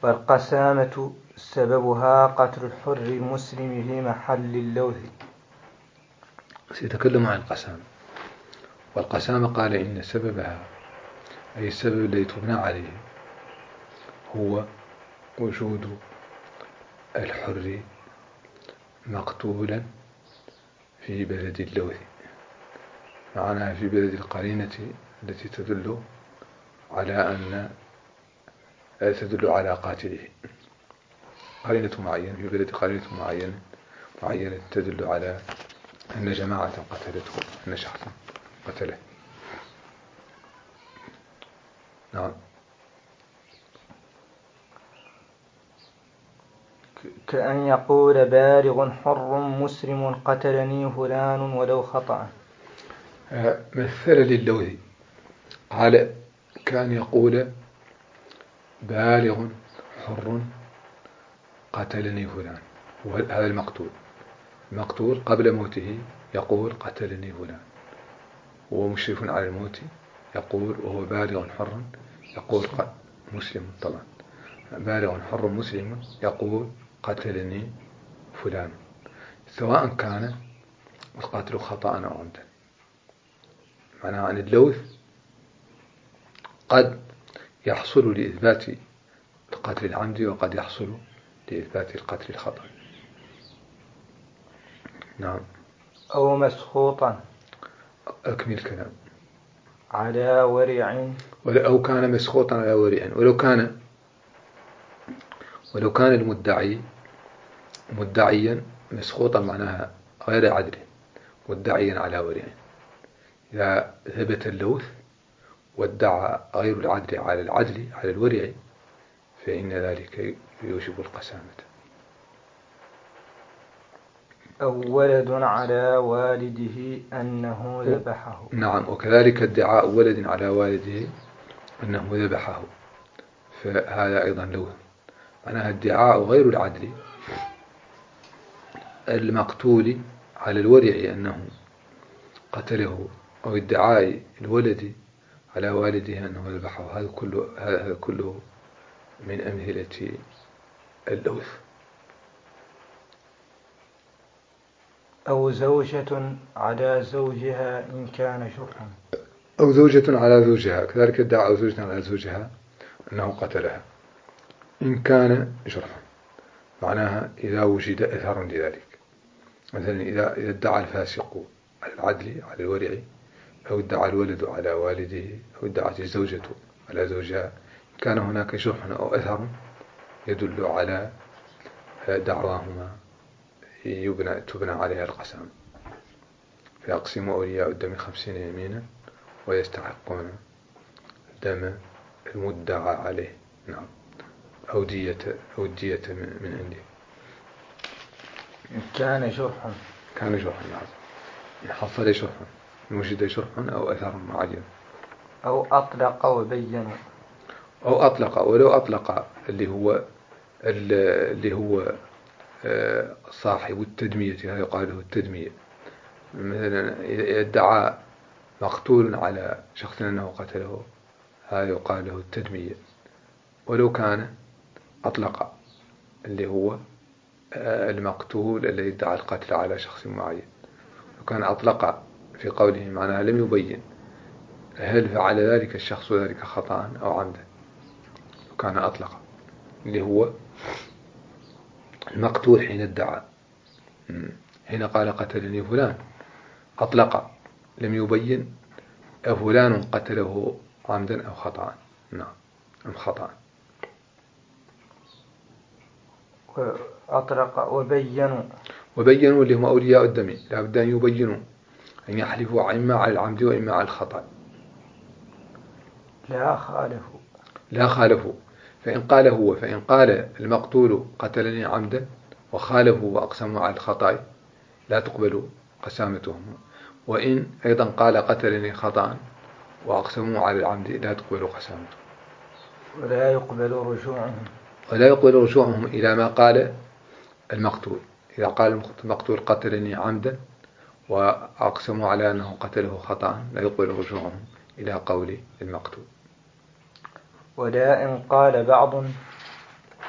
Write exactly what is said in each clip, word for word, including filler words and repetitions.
والقسامة سببها قتل الحر المسلم في محل اللوث. سيتكلم عن القسامة. والقسامة قال إن سببها أي السبب الذي تبنى عليه هو وجود الحر مقتولا في بلد اللوث، معناها في بلد القرينة التي تدل على أن تدل على قاتله، قرينة معينة في بلد قرينة معينة معينة تدل على أن جماعة قتلته، أن شخصا قتله. نعم. كأن يقول بالغ حر مسلم قتلني فلان ولو خطأ. مثل للوث قال كان يقول بالغ حر قتلني فلان، وهذا المقتول المقتول قبل موته يقول قتلني فلان، وهو مشرف على الموت يقول، وهو بالغ حر يقول مسلم طبعا بالغ حر مسلم يقول قتلني فلان، سواء كان القتل خطأ أو عمدا. معناها أن اللوث قد يحصل لإثبات القتل العمدي وقد يحصل لإثبات القتل الخطأ. نعم. أو مسخوطا. أكمل الكلام. على ورع. أو كان مسخوطا على ورع، ولو كان ولو كان المدعي مدعيا مسخوطا معناها غير عدل مدعيا على ورع، إذا ثبت اللوث وادعى غير العدل على العدل على الورع فإن ذلك يوجب القسامة. أو ولد على والده أنه ذبحه. نعم. وكذلك ادعاء ولد على والده أنه ذبحه، فهذا أيضا لوث، معناها ادعاء غير العدل المقتول على الورع أنه قتله، أو ادعاء الولد على والده أنه ذبحه، هذا كله هذا كله من أمثلة اللوث. أو زوجة على زوجها إن كان شرحا. أو زوجة على زوجها، كذلك ادعى زوجة على زوجها أنه قتلها إن كان جرحا، معناها إذا وجد أثر لذلك. مثلا إذا ادعى الفاسق على العدل على الورع، أو ادعى الولد على والده، أو ادعت الزوجة على زوجها، كان هناك جرح أو أثر يدل على دعواهما يبنى تبنى عليها القسم. فيقسم أولياء الدم خمسين يمينا ويستحقون دم المدعى عليه. نعم. أو دية أو دية من عنده. كان جرحا. كان جرحا. نعم. حصل جرحا، وجد جرحا أو أثر معين. أو أطلق وبين. أو أطلق، ولو أطلق اللي هو اللي هو صاحب التدمية، هذا يقال له التدمية. مثلا يدعى مقتول على شخص أنه قتله، هذا يقال له التدمية. ولو كان أطلق اللي هو المقتول الذي ادعى القتل على شخص معين، وكان أطلق في قوله معناها لم يبين هل فعل ذلك الشخص ذلك خطأ أو عمدا، وكان أطلق اللي هو المقتول حين ادعى، حين قال قتلني فلان أطلق لم يبين فلان قتله عمدا أو خطأ. نعم. أم خطأ. أطلق وبينوا. وبينوا اللي هم أولياء الدم لا بد أن يبينوا، أن يحلفوا إما على العمد وإما على الخطأ. لا خالفوا. لا خالفوا. فإن قال هو فإن قال المقتول قتلني عمدا وخالفوا وأقسموا على الخطأ لا تقبل قسامتهم، وإن أيضا قال قتلني خطأ وأقسموا على العمد لا تقبل قسامتهم، ولا يقبل رجوعهم. ولا يقبل رجوعهم إلى ما قال المقتول. إذا قال المقتول قتلني عمدا وأقسموا على أنه قتله خطأ لا يقبل رجوعهم إلى قول المقتول. ولا إن قال بعض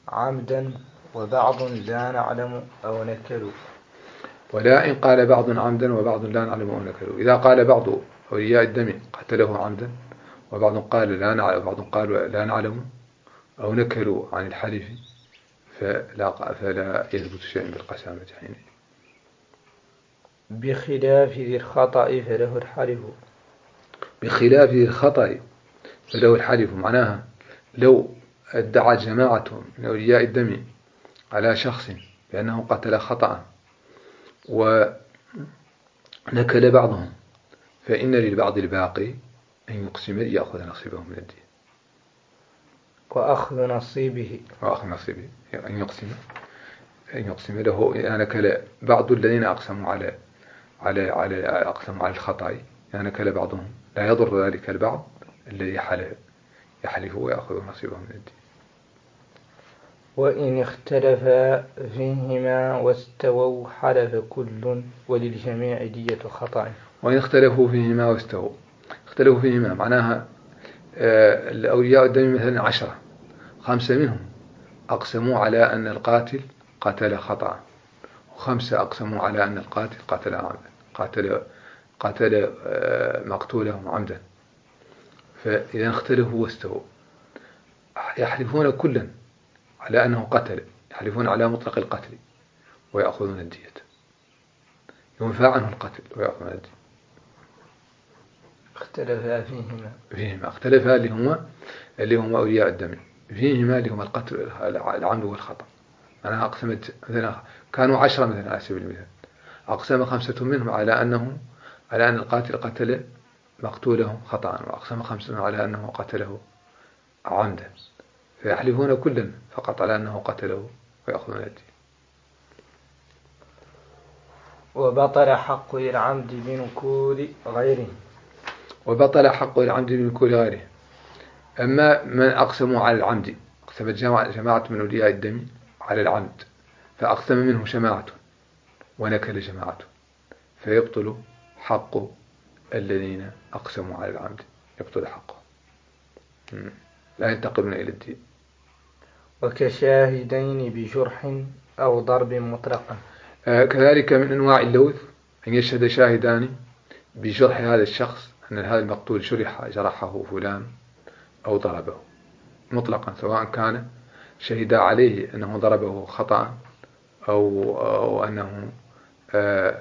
عمدا وبعض لا نعلم أو نكلوا. ولا إن قال بعض عمدا وبعض لا نعلم أو نكلوا. إذا قال بعض أولياء الدم قتله عمدا وبعض قال لا نعلم وبعض قال لا نعلم أو نكلوا عن الحلف فلا, فلا يثبت شيء بالقسامة حينئذ. بخلاف ذي الخطأ فله الحلف. بخلاف ذي الخطأ فله الحلف معناها لو ادعى جماعة من أولياء الدم على شخص بأنه قتل خطأ ونكل بعضهم فإن للبعض الباقي أن يقسم ليأخذ نصيبه من الدين. وأخذ نصيبه وأخذ نصيبه أن يقسم أن يقسم له يعني نكل بعض الذين أقسموا على على على أقسموا على الخطأ يعني نكل بعضهم لا يضر ذلك البعض الذي حلف يحلف ويأخذ نصيبه من الدين. وإن اختلفا فيهما واستووا حلف كل وللجميع دية خطأ. وإن اختلفوا فيهما واستووا اختلفوا فيهما معناها الأولياء الدم مثلا عشرة خمسة منهم أقسموا على أن القاتل قتل خطأ وخمسة أقسموا على أن القاتل قتل عمدا قتل قتل مقتوله عمدا. فإذا اختلفوا واستووا يحلفون كلا على أنه قتل يحلفون على مطلق القتل ويأخذون الدية ينفى عنه القتل ويأخذون الدية. اختلفا فيهما فيهما اختلفا اللي هما اللي هما أولياء الدم فيهما اللي هما القتل العمد والخطأ. أنا أقسمت مثلا كانوا عشرة مثلا على سبيل المثال أقسم خمسة منهم على أنه على أن القاتل قتل مقتوله خطأ وأقسم خمسة على أنه قتله عمدا فيحلفون كلا فقط على أنه قتله ويأخذون الدين. وبطل حق العمد بنكول غيره. وبطل حق العمد بنكول غيره. أما من أقسموا على العمد أقسمت جماعة من أولياء الدم على العمد فأقسم منه جماعة ونكل جماعة فيبطل حق الذين أقسموا على العمد يبطل حقه لا ينتقلون إلى الدين. وكشاهدين بجرح أو ضرب مطلقا. آه كذلك من أنواع اللوث أن يشهد شاهدان بجرح هذا الشخص أن هذا المقتول جرح جرحه فلان أو ضربه مطلقا سواء كان شهدا عليه أنه ضربه خطأ أو, أو أنه آه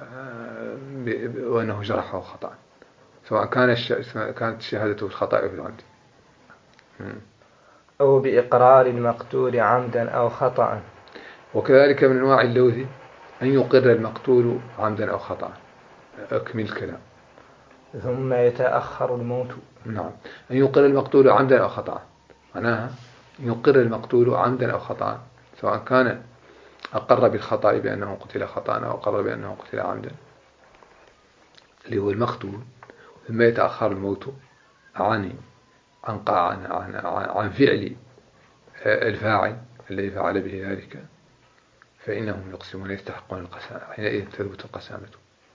وأنه جرحه خطأ سواء كان كانت شهادته الخطأ في العمد. أو بإقرار المقتول عمدا أو خطأ. وكذلك من أنواع اللوث أن يقر المقتول عمدا أو خطأ. أكمل الكلام. ثم يتأخر الموت. نعم أن يقر المقتول عمدا أو خطأ معناها يقر المقتول عمدا أو خطأ سواء كان أقر بالخطأ بأنه قتل خطأ أو أقر بأنه قتل عمدا اللي هو المقتول ثم يتأخر الموت عن عن عن عن, عن فعل الفاعل الذي فعل به ذلك فإنهم يقسمون يستحقون القسامة حينئذ تثبت القسامة.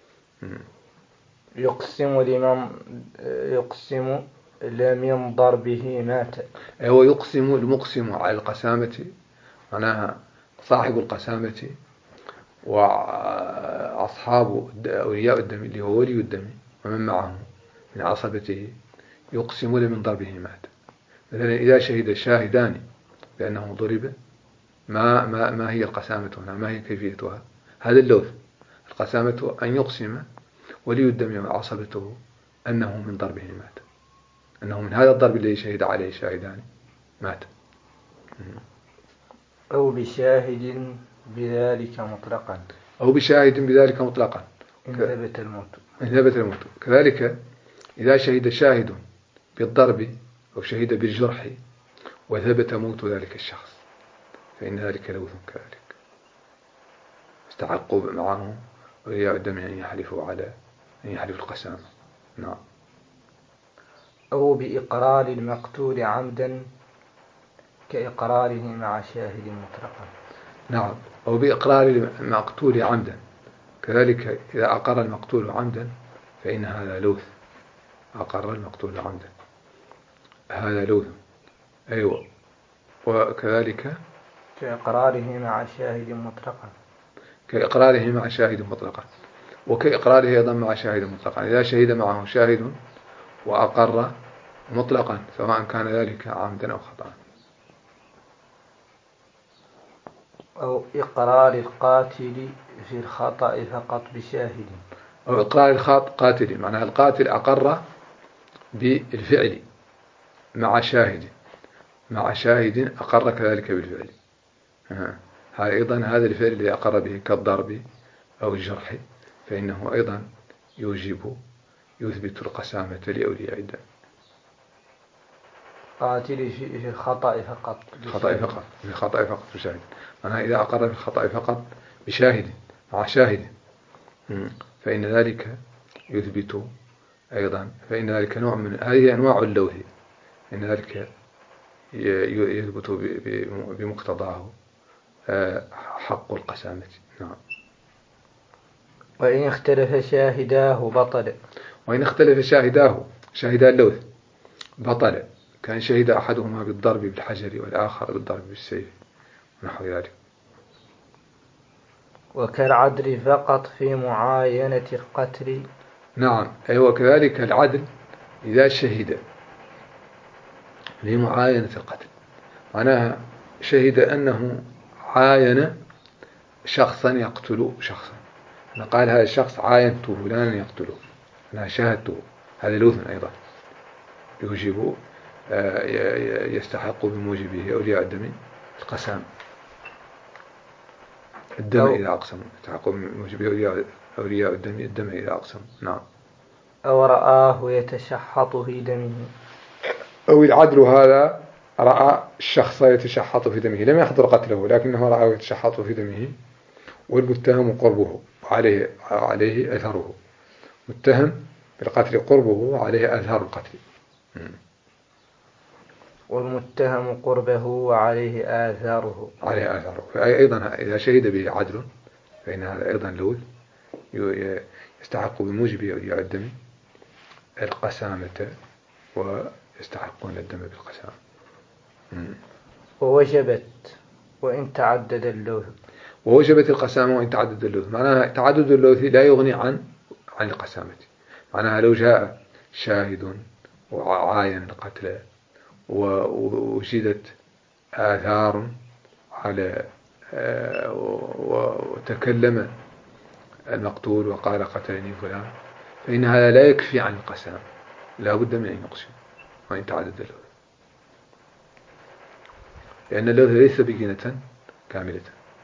يقسم لمن يقسم لمن ضربه مات. هو يقسم المقسم على القسامة معناها صاحب القسامة وأصحاب أولياء الدم اللي هو ولي الدم ومن معه من عصبته يقسم لمن ضربه مات. مثلا إذا شهد الشاهدان بأنه ضرب ما, ما, ما هي القسامة هنا ما هي كيفيتها هذا اللوث. القسامة أن يقسم ولي الدم وعصبته أنه من ضربه مات أنه من هذا الضرب الذي شهد عليه شاهدان مات. أو بشاهد بذلك مطلقا. أو بشاهد بذلك مطلقا إن ثبت الموت. إن ثبت الموت. كذلك إذا شهد شاهد بالضرب أو شهد بالجرح وثبت موت ذلك الشخص فإن ذلك لوث كذلك استحقوا معه أولياء الدم أن يحلفوا على أن يحلفوا القسامة. نعم. أو بإقرار المقتول عمدا كإقراره مع شاهد مطلقا. نعم. أو بإقرار المقتول عمدا كذلك إذا أقر المقتول عمدا فإن هذا لوث. أقر المقتول عمدا هذا لوث. أيوة. وكذلك كإقراره مع شاهد مطلقا كإقراره مع شاهد مطلقا وكإقراره أيضا مع شاهد مطلقا إذا شهد معه شاهد وأقر مطلقا سواء كان ذلك عمدا أو خطأ. أو إقرار القاتل في الخطأ فقط بشاهد. أو إقرار القاتل معناها القاتل أقر بالفعل مع شاهد مع شاهد أقر كذلك بالفعل. هذا أيضا هذا الفعل الذي أقر به كالضرب أو الجرح فإنه أيضا يوجب يثبت القسامة لأولياء الدم. قاتل في الخطأ فقط الخطأ فقط في الخطأ فقط بشاهد معناها إذا أقر في الخطأ فقط بشاهد مع شاهد فإن ذلك يثبت أيضا فإن ذلك نوع من هذه أنواع اللوث إن ذلك يثبت بمقتضاه حق القسامة. نعم. وإن اختلف شاهداه بطل. وإن اختلف شاهداه شاهدا اللوث بطل كان شهد أحدهما بالضرب بالحجر والآخر بالضرب بالسيف ونحو ذلك. وكالعدل فقط في معاينة القتل. نعم أيوة كذلك العدل إذا شهد لمعاينة القتل معناها شهد أنه عاين شخصا يقتل شخصا قال هذا الشخص عاينته فلانا يقتله أنا شاهدته هذا لوث أيضا يوجب يستحق بموجبه أولياء الدم القسام الدم إذا أقسم يستحق بموجبه أولياء الدم الدم إذا أقسم. نعم. أو رآه يتشحط في دمه. أو العدل هذا رأى الشخص يتشحط في دمه لم يحضر قتله لكنه رأى يتشحط في دمه والمتهم قربه وعليه عليه أثره متهم بالقتل قربه وعليه أثر القتل والمتهم قربه وعليه آثاره عليه آثاره فأيضا إذا شهد به عدل فإن هذا أيضا لوث يستحق بموجب أولياء الدم القسامة ويستحقون الدم بالقسامة. ووجبت وإن تعدد اللوث. ووجبت القسامة وإن تعدد اللوث معناها تعدد اللوث لا يغني عن عن القسامة معناها لو جاء شاهد وعاين القتل ووجدت آثار على وتكلم المقتول وقال قتلني فلان فإن هذا لا يكفي عن القسام لا بد من أن يقسم وإن تعدد اللوث لأن اللوث ليس بينة كاملة.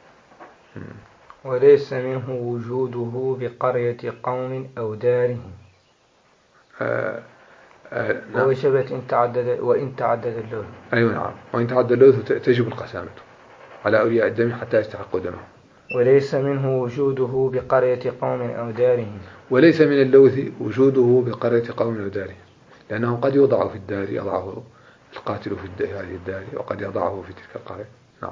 وليس منه وجوده بقرية قوم أو دارهم. آه آه نعم. ووجبت إن تعدد وإن تعدد اللوث. أيوة نعم وإن تعدد اللوث تجب القسامة على أولياء الدم حتى يستحقوا دمه. وليس منه وجوده بقرية قوم أو دارهم. وليس من اللوث وجوده بقرية قوم أو دارهم لأنه قد يوضع في الدار يضعه القاتل في هذه الدار وقد يضعه في تلك القرية. نعم.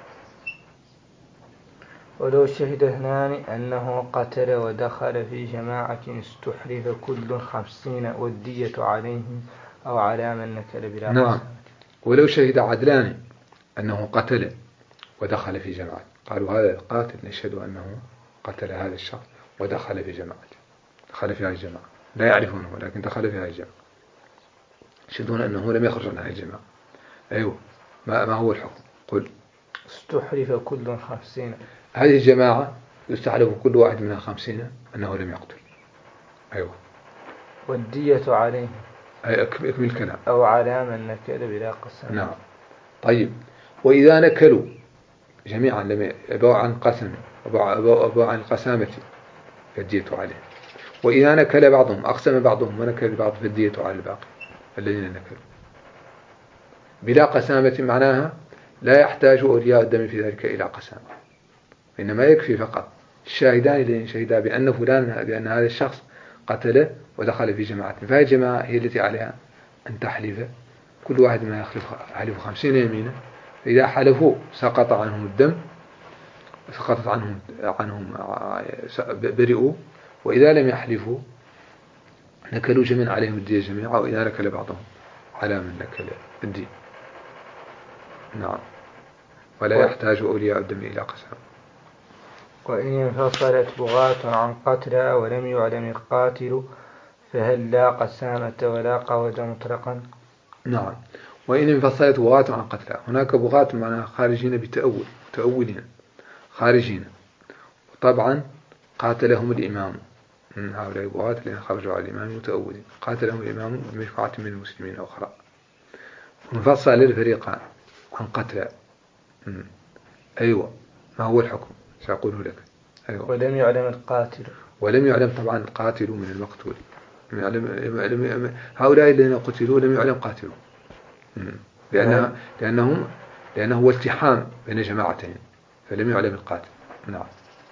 ولو شهد اثنان أنه قتل ودخل في جماعة استحلف كل خمسين والدية عليهم أو على من نكل بلا. نعم. ولو شهد عدلان أنه قتل ودخل في جماعة قالوا هذا القاتل نشهد أنه قتل هذا الشخص ودخل في جماعة دخل في هذه الجماعة لا يعرفونه ولكن دخل في هذه الجماعة يشهدون أنه لم يخرج عن هذه الجماعة. أيوه ما, ما هو الحكم؟ قل. استحلف كل خمسين هذه الجماعة يستحلف كل واحد منها خمسين أنه لم يقتل. أيوه. والدية عليه أي أكمل الكلام. أو على من نكل بلا قسم. نعم. طيب وإذا نكلوا جميعا لم يبوا عن قسم أبوا عن القسامة فالدية عليه وإذا نكل بعضهم أقسم بعضهم ونكل بعض فالدية على الباقي الذين نكلوا بلا قسامة معناها لا يحتاج أولياء الدم في ذلك إلى قسامة إنما يكفي فقط الشاهدان الذين شهدا بأن فلان بأن هذا الشخص قتل ودخل في جماعة فهذه الجماعة هي التي عليها أن تحلف كل واحد ما يخلف حلف خمسين يمينا فإذا حلفوا سقط عنهم الدم سقطت عنهم عنهم برئوا وإذا لم يحلفوا نكلوا جميعا عليهم الدية جميعا وإذا نكل بعضهم على من نكل الدين. نعم. ولا يحتاج أولياء الدم إلى قسام. وإن انفصلت بغاة عن قتلى ولم يعلم القاتل فهل لا قسامة ولا قود مطلقا؟ نعم. وإن انفصلت بغاة عن قتلى، هناك بغاة معناها خارجين بتأول، متأولين خارجين، طبعا قاتلهم الإمام من هؤلاء البغاة الذين خرجوا على الإمام متأولين، قاتلهم الإمام بمجموعة من المسلمين أخرى. انفصل الفريقان عن قتلى. أيوة، ما هو الحكم؟ سأقوله لك. أيوة. ولم يعلم القاتل، ولم يعلم طبعا القاتل من المقتول. يعلم هؤلاء الذين قتلوا لم يعلم قاتلهم، لأنها لأنهم لأنه هو التحام بين جماعتين، فلم يعلم القاتل. نعم.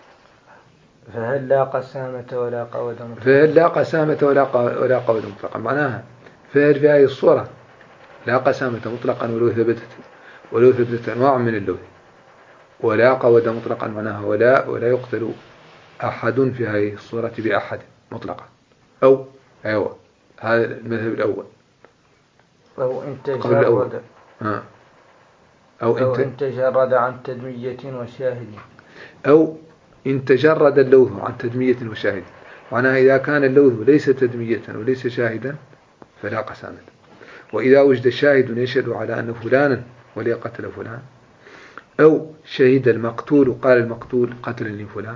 فهل لا قسامة ولا قود مطلقا؟ فهل لا قسامة ولا ولا قود مطلقا، معناها فهل في هذه الصورة لا قسامة مطلقا ولو ثبتت ولو ثبتت أنواع من اللوث، ولا قود مطلقا معناها ولا ولا يقتل أحد في هذه الصورة بأحد مطلقا. أو أيوة، هذا المذهب الأول. أو إن تجرد أو, أو إن تجرد عن تدمية وشاهد، أو إن تجرد اللوث عن تدمية وشاهد، معناها إذا كان اللوث ليس تدمية وليس شاهدا فلا قسامة. وإذا وجد شاهد يشهد على أن فلانا ولي قتل فلان، أو شهد المقتول قال المقتول قتلني فلان،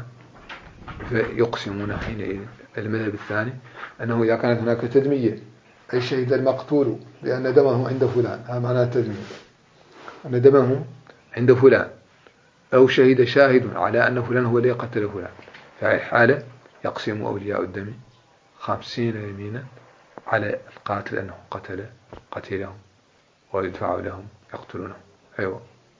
فيقسمون حينئذ. المذهب الثاني أنه إذا كانت هناك تدمية، أي شهد المقتول بأن دمه عند فلان، هذا معناه تدمية، أن دمه عند فلان، أو شهد شاهد على أن فلان هو الذي قتل فلان، فهي الحالة يقسم أولياء الدم خمسين يمينا على القاتل أنه قتل قتلهم ويدفع لهم يقتلونهم. أيوة،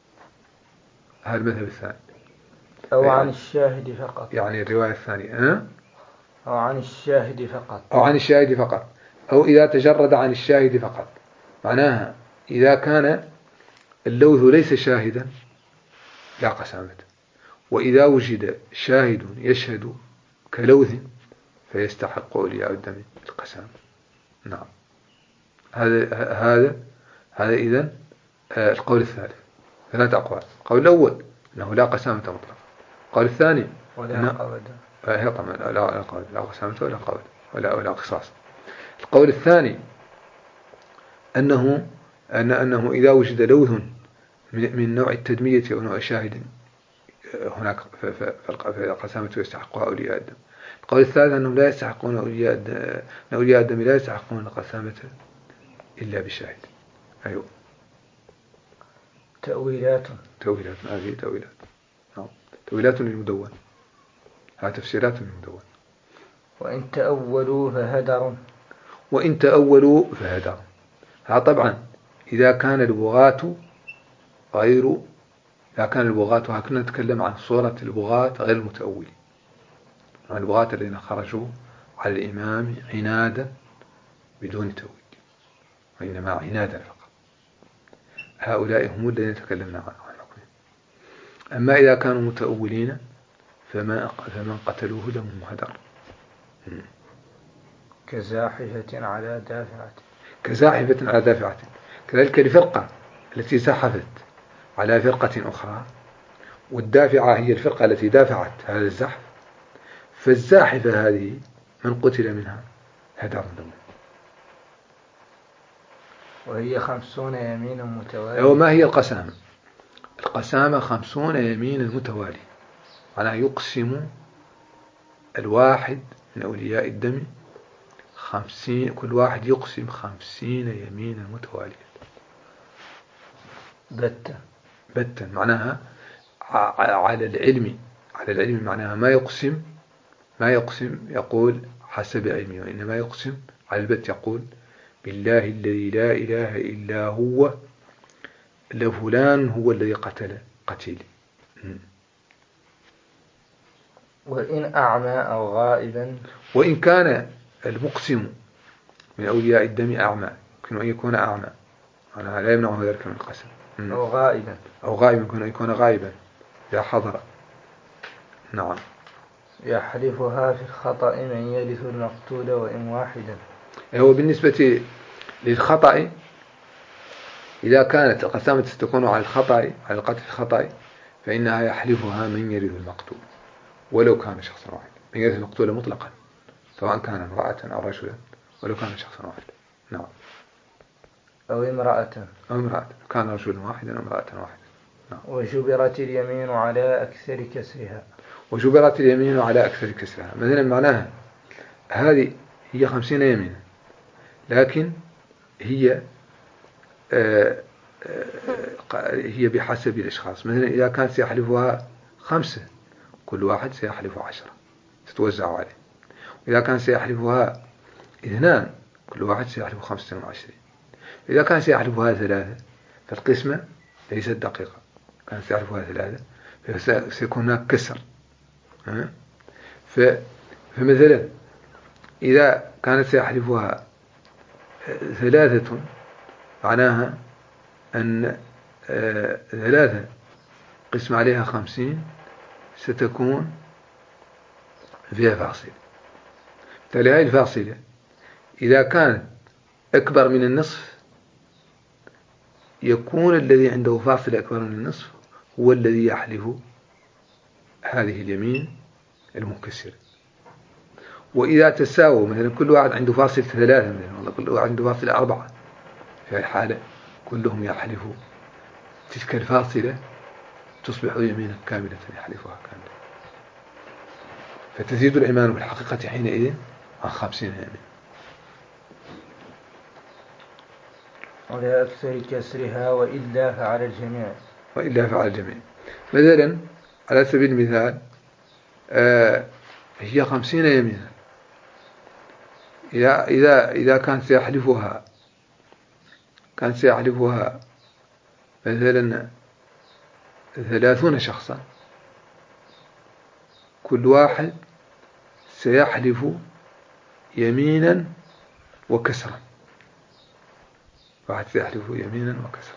هذا المذهب الثاني. أو عن الشاهد فقط، يعني الرواية الثانية أه؟ أو عن الشاهد فقط، أو عن الشاهد فقط، أو إذا تجرد عن الشاهد فقط، معناها إذا كان اللوث ليس شاهدا لا قسامة، وإذا وجد شاهد يشهد كلوث فيستحق أولياء الدم القسام. نعم. هذا هذا هذا إذن القول الثالث، ثلاث أقوال. القول الأول أنه لا قسامة مطلقة. القول الثاني ولا قود، لا طبعا لا قود، لا قسامة ولا قود ولا ولا قصاص. القول الثاني أنه أن أنه إذا وجد لوث من نوع التدمية أو نوع شاهد هناك فالقسامة يستحقها أولياء الدم. القول الثالث أنهم لا يستحقون أولياء الدم، أولياء الدم لا يستحقون القسامة إلا بشاهد. أيوة. تأويلات تأويلات هذه تأويلات نعم. تأويلات للمدون، هذه تفسيرات للمدون. وإن تأولوا فهدر، وإن تأولوا فهدر، ها طبعا إذا كان البغاة غير إذا كان البغاة، وهكذا نتكلم عن صورة البغاة غير المتأولين، عن البغاة الذين خرجوا على الإمام عنادا بدون تأويل، وإنما عنادا فقط، هؤلاء هم الذين تكلمنا عنهم. أما إذا كانوا متأولين فما فمن قتلوه دمهم هدر. كزاحفة على دافعة، كزاحفة على دافعة. كذلك الفرقة التي زحفت على فرقة أخرى، والدافعة هي الفرقة التي دافعت هذا الزحف، فالزاحفة هذه من قتل منها هدر دمه. وهي خمسون يمينا متوالية. وما هي القسامة؟ القسامة خمسون يمينا متوالية، معناها يقسم الواحد من أولياء الدم خمسين، كل واحد يقسم خمسين يمينا متوالية بتة بتا، معناها على العلم، على العلم معناها ما يقسم ما يقسم يقول حسب علمي، وإنما يقسم على البت، يقول بالله الذي لا إله إلا هو لفلان هو الذي قتل قتيلي. وإن أعمى أو غائبا، وإن كان المقسم من أولياء الدم أعمى، يمكن أن يكون أعمى، أنا لا يمنعه ذلك من القسم، أو غائبا أو غائبا، يمكن أن يكون غائبا إذا حضر. نعم. يحلفها في الخطأ من يرث المقتول وإن واحدا. هو بالنسبة للخطأ إذا كانت القسامة ستكون على الخطأ على القتل الخطأ فإنها يحلفها من يرث المقتول ولو كان شخصا واحدا، من يرث المقتول مطلقا سواء كان امرأة أو رجلا ولو كان شخصا واحدا. نعم. أو امرأة أو امرأة كان رجلا واحدا أو امرأة واحدة. نعم. وجبرت اليمين على أكثر كسرها. وجبرت اليمين على أكثر كسرها مثلا معناها هذه هي خمسين يمينا لكن هي آه آه هي بحسب الأشخاص. مثلا إذا كان سيحلفها خمسة كل واحد سيحلف عشرة تتوزع عليه. إذا كان سيحلفها اثنان كل واحد سيحلف خمسة وعشرين. إذا كان سيحلفها ثلاثة فالقسمة ليست دقيقة، كان سيحلفها ثلاثة فسيكون هناك كسر. فمثلا إذا كانت سيحلفها ثلاثة معناها أن ثلاثة قسم عليها خمسين ستكون فيها فاصلة. فلهذه الفاصلة إذا كانت أكبر من النصف يكون الذي عنده فاصلة أكبر من النصف هو الذي يحلف هذه اليمين المكسرة. وإذا تساووا مثلا كل واحد عنده فاصلة ثلاثة مثلا والله كل واحد عنده فاصلة أربعة في الحالة كلهم يحلفوا تلك الفاصلة تصبح يمينا كاملة يحلفها كاملة فتزيد الإيمان بالحقيقة حينئذ عن خمسين يمين. على أكثر كسرها وإلا فعلى الجميع. وإلا فعلى الجميع. مثلا على سبيل المثال آه هي خمسين يمينا إذا إذا إذا كان سيحلفها كان سيحلفها مثلا ثلاثون شخصا كل واحد سيحلف يمينا وكسرا. واحد سيحلف يمينا وكسرا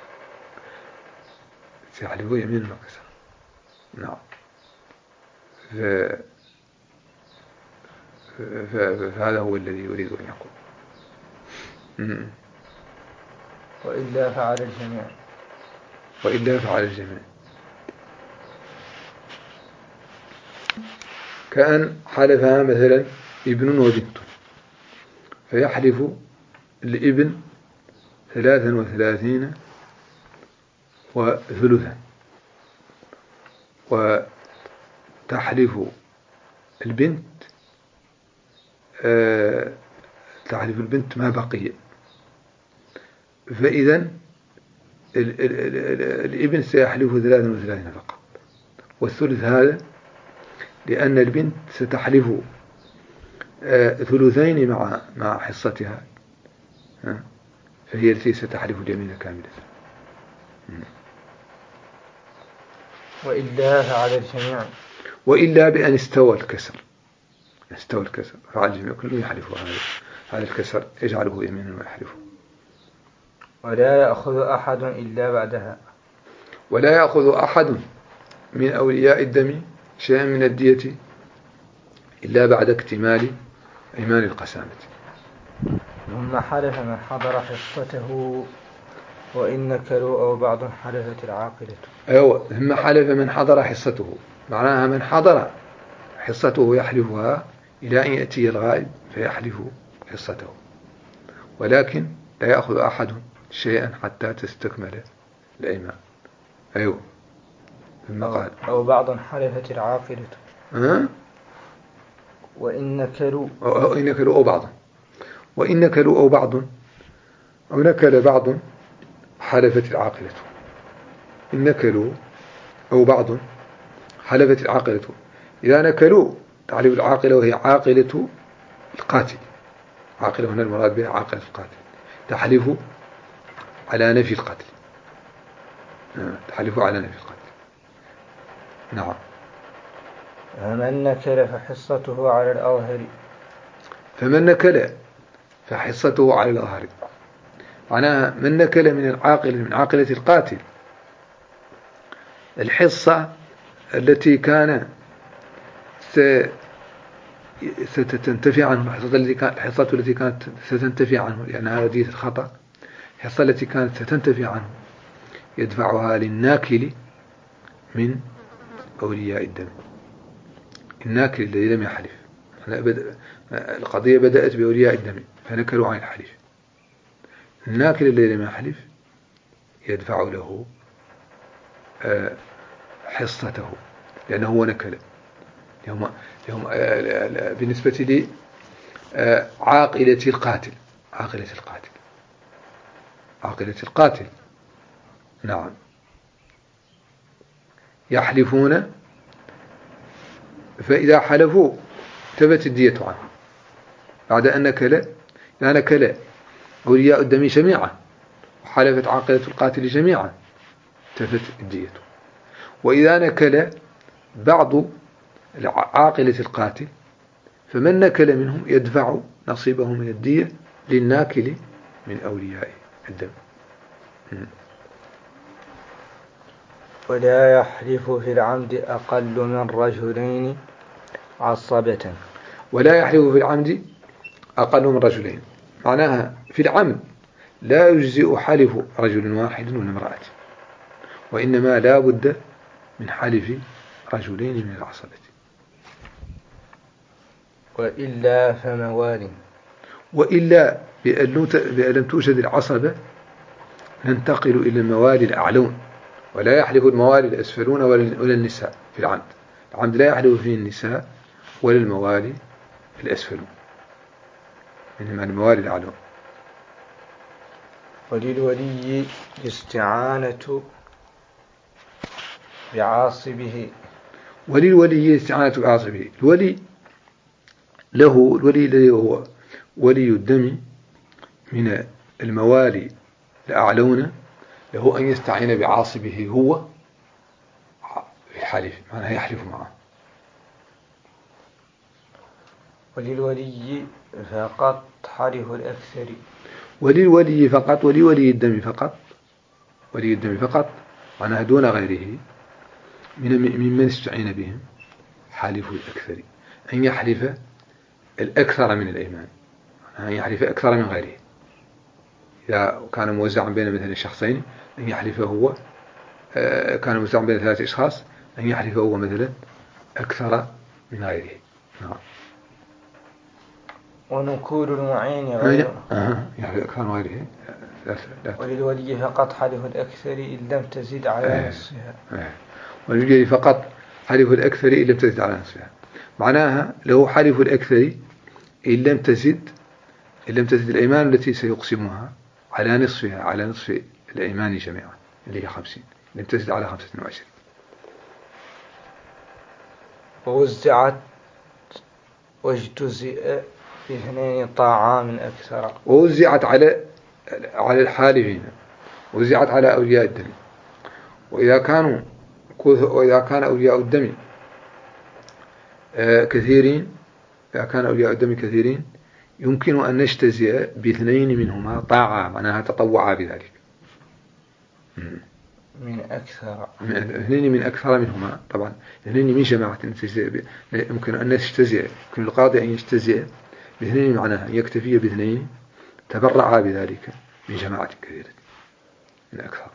سيحلف يمينا وكسرا. نعم. ف... ف... فهذا هو الذي يريد أن يقول. م- وإلا فعل الجميع. وإلا فعل الجميع كأن حلفها مثلا ابن وبنت فيحلف الابن ثلاثا وثلاثين وثلثا وتحلف البنت أه تحلف البنت ما بقي. فإذا الابن سيحلف ثلاثا وثلاثين فقط والثلث هذا لأن البنت ستحلف أه ثلثين مع مع حصتها فهي التي ستحلف اليمين كاملة. وإلا فعلى الجميع. وإلا بأن استوى الكسر استوى الكسر فعلى الجميع كله يحلف هذا هذا الكسر يجعله يمينا ويحلفه. ولا يأخذ أحد إلا بعدها. ولا يأخذ أحد من أولياء الدم شيئا من الدية إلا بعد اكتمال أيمان القسامة. ثم حلف من حضر حصته وإن نكلوا أو بعض حلفت العاقلة. أيوة. ثم حلف من حضر حصته معناها من حضر حصته يحلفها إلى أن يأتي الغائب فيحلف حصته ولكن لا يأخذ أحد شيئا حتى تستكمل الأيمان. أيوة. ثم قال أو بعض حلفت العاقلة. أه؟ وإن نكلوا أو إن نكلوا أو بعض وإن نكلوا أو بعض أو نكل بعض حلفت العاقلة. إن نكلوا أو بعض حلفت العاقلة. إذا نكلوا تعرف العاقلة وهي عاقلة القاتل. عاقلة هنا المراد بها عاقلة القاتل تحلف على نفي القتل. تحلف على نفي القتل. نعم. فمن نكل فحصته على الأظهر. فمن نكل فحصته على الأظهر معناها من نكل من العاقل من عاقلة القاتل الحصة التي كان ستنتفي عنه الحصة التي كانت الحصة التي كانت ستنتفي عنه لأن هذا دية الخطأ الحصة التي كانت ستنتفي عنه يدفعها للناكل من أولياء الدم. الناكل الذي لم يحلف، القضية بدأت بأولياء الدم فنكلوا عن الحلف. الناكل الذي لم يحلف يدفع له حصته لأنه هو نكل. هم هم بالنسبة لي عاقلة القاتل، عاقلة القاتل عاقلة القاتل نعم، يحلفون، فإذا حلفوا تبت الدية عنه بعد أن نكل، لا نكل أولياء الدم جميعا وحلفت عاقلة القاتل جميعا تبت الدية. وإذا نكل بعض عاقلة القاتل فمن نكل منهم يدفع نصيبه من الدية للناكل من أولياء الدم. ولا يحلف في العمد أقل من رجلين عصبة. ولا يحلف في العمد أقل من رجلين، معناها في العمد لا يجزئ حلف رجل واحد من امرأة، وإنما لا بد من حلف رجلين من العصبة. وإلا فموال. وإلا بأن لم توجد العصبة ننتقل إلى الموالي الأعلون، ولا يحلف الموالي الأسفلون ولا النساء في العمد. العمد لا يحلف فيه النساء ولا الموالي الأسفلون، إنما الموالي الأعلون. وللولي الاستعانة بعاصبه. وللولي الاستعانة بعاصبه، الولي له، الولي الذي هو ولي الدم من الموالي الأعلون له أن يستعين بعاصبه هو في الحلف، معناه يحلف معه. وللولي فقط حلف الأكثر. وللولي فقط، ولولي الدم فقط، ولي الدم فقط معناه دون غيره ممن استعين بهم حلف الأكثر، أن يحلف الأكثر من الأيمان، أن يحلف أكثر من غيره. إذا كان موزعا بين مثلا شخصين أن يحلف هو، كان موزعا بين ثلاثة أشخاص أن يحلف هو مثلا أكثر من غيره. نعم. ونكول المعين غير أه. يحلف أكثر من غيره. لا لا. وللولي فقط حلف الأكثر إن لم تزد على أه. نصفها. أه. وللولي فقط حلف الأكثر إن لم تزد على نصفها، معناها له حلف الأكثر إن لم تزد، إن لم تزد الأيمان التي سيقسمها على نصفها، على نصف الأيمان جميعا اللي هي خمسين، لم تزد على خمسة وعشرين. ووزعت واجتزئ باثنين طاعا من أكثر. ووزعت على على الحالفين، وزعت على أولياء الدم. وإذا كانوا وإذا كان أولياء الدم كثيرين، إذا كان أولياء الدم كثيرين يمكن أن نجتزئ باثنين منهما طاعة، معناها تطوعا بذلك. من أكثر اثنين من أكثر منهما، طبعا اثنين من جماعة يمكن أن نجتزئ، يمكن القاضي أن يجتزئ باثنين، معناها يكتفي باثنين تبرعا بذلك من جماعة كثيرة من أكثر.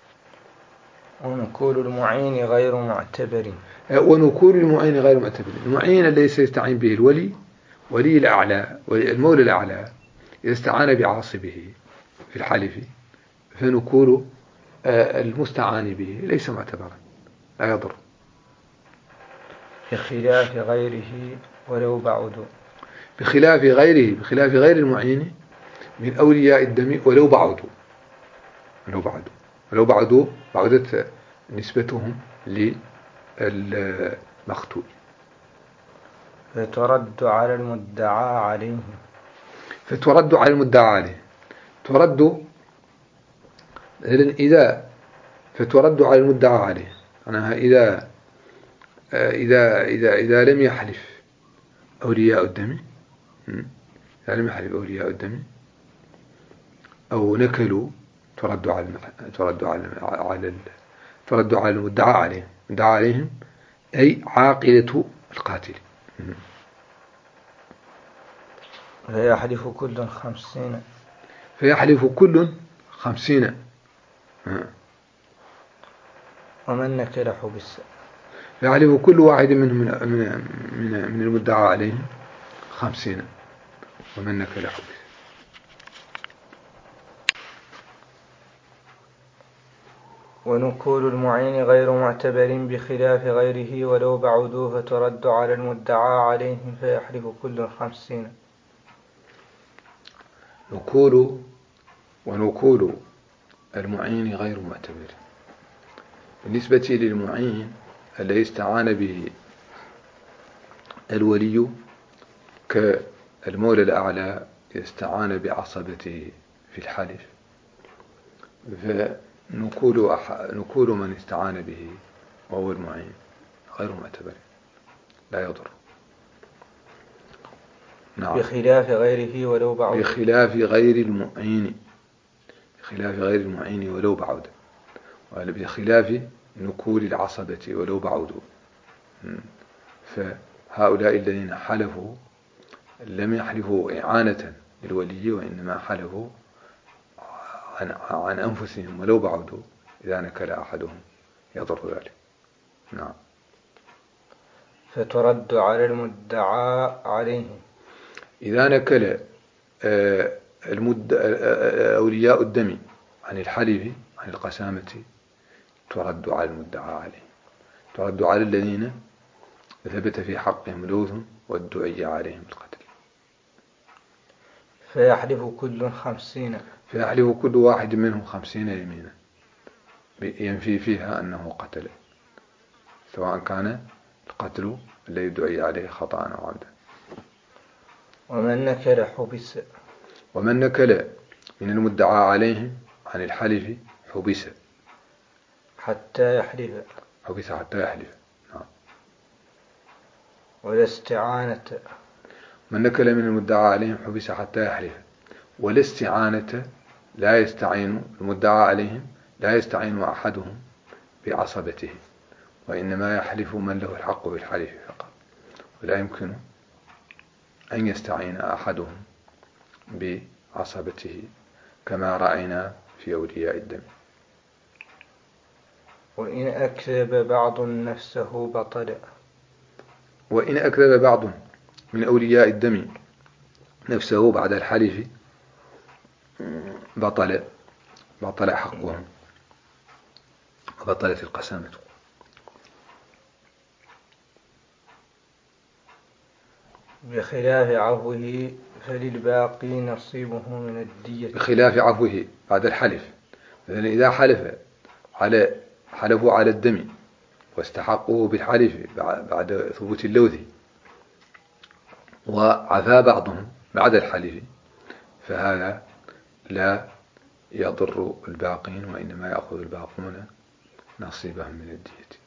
ونكول المعين غير معتبر. ونكول المعين غير معتبر، المعين الذي سيستعين به الولي، ولي الأعلى، المولى الأعلى، إذا استعان بعاصبه في الحلف فنكول المستعان به ليس معتبرا، لا يضر. بخلاف غيره ولو بعدوا. بخلاف غيره، بخلاف غير المعين من أولياء الدم ولو بعدوا، ولو بعدوا ولو بعدوا بعدت نسبتهم للمقتول. فترد على المدعى عليه. فترد على المدعى عليه، ترد إذا فترد على المدعى عليه، أنها إذا إذا إذا إذا لم يحلف أولياء الدم، إذا لم يحلف أولياء الدم أو نكلوا ترد على ترد على على ترد على المدعى عليهم، المدعى عليهم أي عاقلة القاتل. فيحلف كل خمسين فيحلف كل خمسين. ومن نكل حبس. يحلف كل واحد منهم من, من, من المدعى عليه خمسين. ومن نكل حبس. ونكول المعين غير معتبر بخلاف غيره ولو بعدوه فترد على المدعى عليهم فيحلف كل خمسين. نكول ونكول المعين غير معتبر. بالنسبة للمعين الذي استعان به الولي كالمولى الأعلى يستعان بعصبته في الحلف، فنكول نكول من استعان به وهو المعين غير معتبر لا يضر. نعم. بخلاف غيره ولو بعد. بخلاف غير المعين بخلاف غير المعين ولو بعد. بخلاف نكول العصبة ولو بعدوا. فهؤلاء الذين حلفوا لم يحلفوا إعانة للولي وإنما حلفوا عن, عن أنفسهم ولو بعدوا. إذا نكل أحدهم يضر ذلك. نعم. فترد على المدعى عليهم. إذا نكل أولياء الدم عن الحلف عن القسامة ترد على المدعى عليه، ترد على الذين ثبت في حقهم لوث والدعي عليهم القتل. فيحلف كل خمسين. فيحلف كل واحد منهم خمسين يمينا ينفي فيها أنه قتل، سواء كان القتل الذي يدعي عليه خطأ أو عمدا. ومن نكل حبس. ومن نكل من المدعى عليهم عن الحلف حبس حتى يحلف. حبس حتى يحلف. نعم. ولا استعانة. من نكل من المدعى عليهم حبس حتى يحلف. ولا استعانة لا يستعين المدعى عليهم لا يستعين أحدهم بعصبته، وإنما يحلف من له الحق بالحلف فقط، ولا يمكن أن يستعين أحدهم بعصبته كما رأينا في أولياء الدم. وإن أكذب بعض نفسه بطل. وإن أكذب بعض من أولياء الدم نفسه بعد الحلف بطل بطل حقهم وبطلت القسامة. بخلاف عفوه فللباقي نصيبه من الدية. بخلاف عفوه بعد الحلف، مثلا إذا حلف على حلفوا على الدم واستحقوه بالحلف بعد ثبوت اللوث وعفا بعضهم بعد الحلف، فهذا لا يضر الباقين، وإنما يأخذ الباقون نصيبهم من الدية.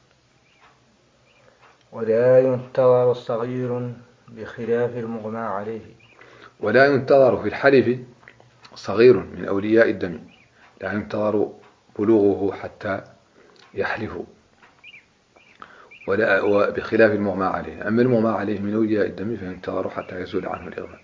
ولا ينتظر صغير بخلاف المغمى عليه. ولا ينتظر في الحلف صغير من أولياء الدم، لا ينتظر بلوغه حتى يحلف، ولا وبخلاف المغمى عليه. أما المغمى عليه من أولياء الدم فينتظر حتى يزول عنه الإغماء.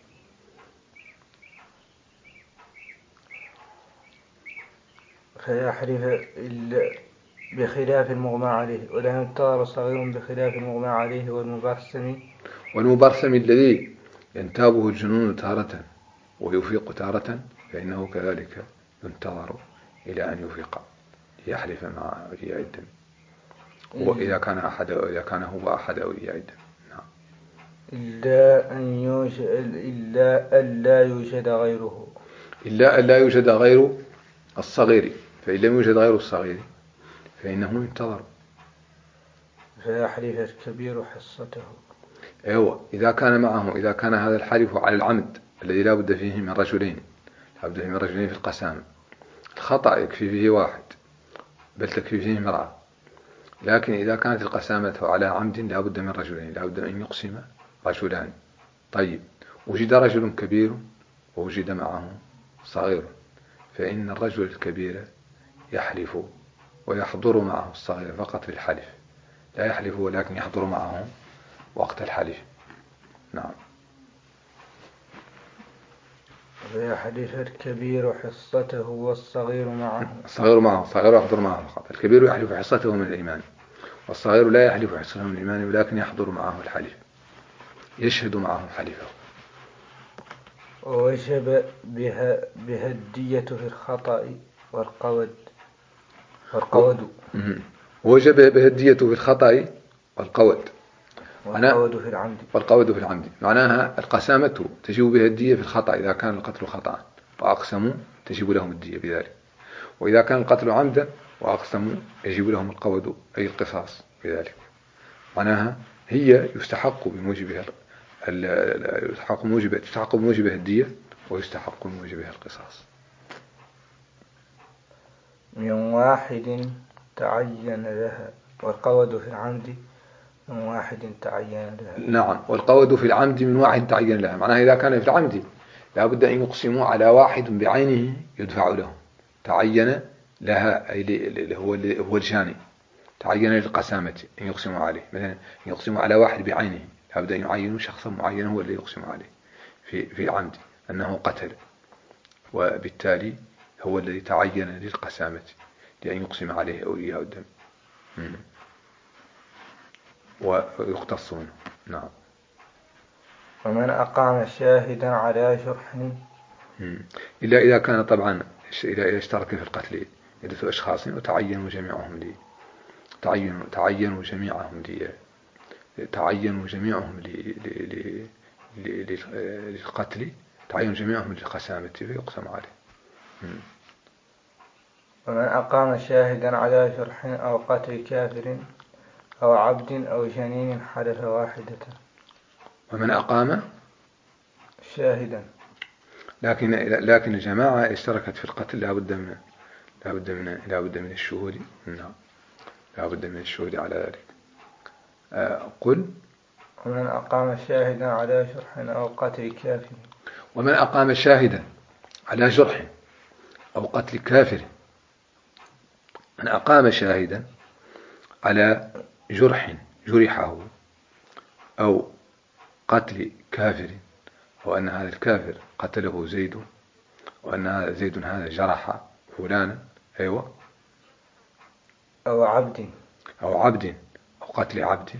فيحلف بخلاف المغمى عليه. ولا ينتظر صغير بخلاف المغمى عليه. والمبرسم والمبرسم الذي ينتابه الجنون تارة ويفيق تارة فإنه كذلك ينتظر إلى أن يفيق يحلف مع أولياء الدم، وإذا كان أحد إذا كان هو أحد أولياء الدم. نعم. إلا أن يوجد إلا أن لا يوجد غيره. إلا أن لا يوجد غير الصغير، فإن لم يوجد غير الصغير فإنه ينتظر. فيحلف الكبير حصته. أيوة، إذا كان معه إذا كان هذا الحلف على العمد الذي لا بد فيه من رجلين لا بد فيه من رجلين في القسامة، الخطأ يكفي فيه واحد بل تكفي فيه امرأة، لكن إذا كانت القسامة على عمد لا بد من رجلين، لا بد أن يقسم رجلان. طيب، وجد رجل كبير ووجد معه صغير، فإن الرجل الكبير يحلف ويحضر معه الصغير فقط في الحلف، لا يحلف ولكن يحضر معه وقت الحلف. نعم. فيحلف الكبير حصته والصغير معه. الصغير معه، الصغير يحضر معه فقط. الكبير يحلف حصته من الإيمان، والصغير لا يحلف حصته من الإيمان ولكن يحضر معه الحلف، يشهد معه حلفه. ووجب بها, بها الدية في الخطأ والقود والقود وجب بها الدية في الخطأ والقود والقود في العمد. والقود في العمد معناها القسامة تجب بها الدية في الخطأ إذا كان القتل خطأ وأقسموا تجب لهم الدية بذلك، وإذا كان القتل عمدا وأقسموا يجب لهم القود أي القصاص بذلك. معناها هي يستحق بموجبها يستحق بموجبها تستحق بموجبها الدية ويستحق بموجبها القصاص. من واحد تعين لها، والقود في العمد من واحد تعين لها. نعم، والقود في العمد من واحد تعين لها، معناها إذا كان في العمد لا بد أن يقسموا على واحد بعينه يدفع له، تعين لها أي هو هو الجاني، تعين للقسامة أن يقسموا عليه، مثلا يقسموا على واحد بعينه لا بد أن يعينوا شخصا معينا هو اللي يقسم عليه في في العمد أنه قتل، وبالتالي هو الذي تعين للقسامة لأن يقسم عليه أولياء الدم ويقتص منه. نعم. ومن أقام شاهدا على جرح إلا إذا كان طبعا إذا اشترك في القتل عدة أشخاص وتعينوا جميعهم لي تعينوا تعينوا جميعهم لي تعينوا جميعهم للقتل تعينوا جميعهم للقسامة فيقسم عليه. ومن أقام شاهدا على جرح أو قتل كافر أو عبد أو جنين حلف واحدة. ومن أقام شاهدا، لكن لكن الجماعة اشتركت في القتل لا بد من لا بد من لا بد من الشهود. نعم، لا بد من الشهود على ذلك. قل ومن أقام شاهدا على جرح أو قتل كافر. ومن أقام شاهدا على جرح أو قتل كافر. من أقام شاهدا على جرح جرحه أو قتل كافر، وأن هذا الكافر قتله زيد، وأن هذا زيد هذا جرح فلانا، أيوة، أو عبد أو عبد أو قتل عبد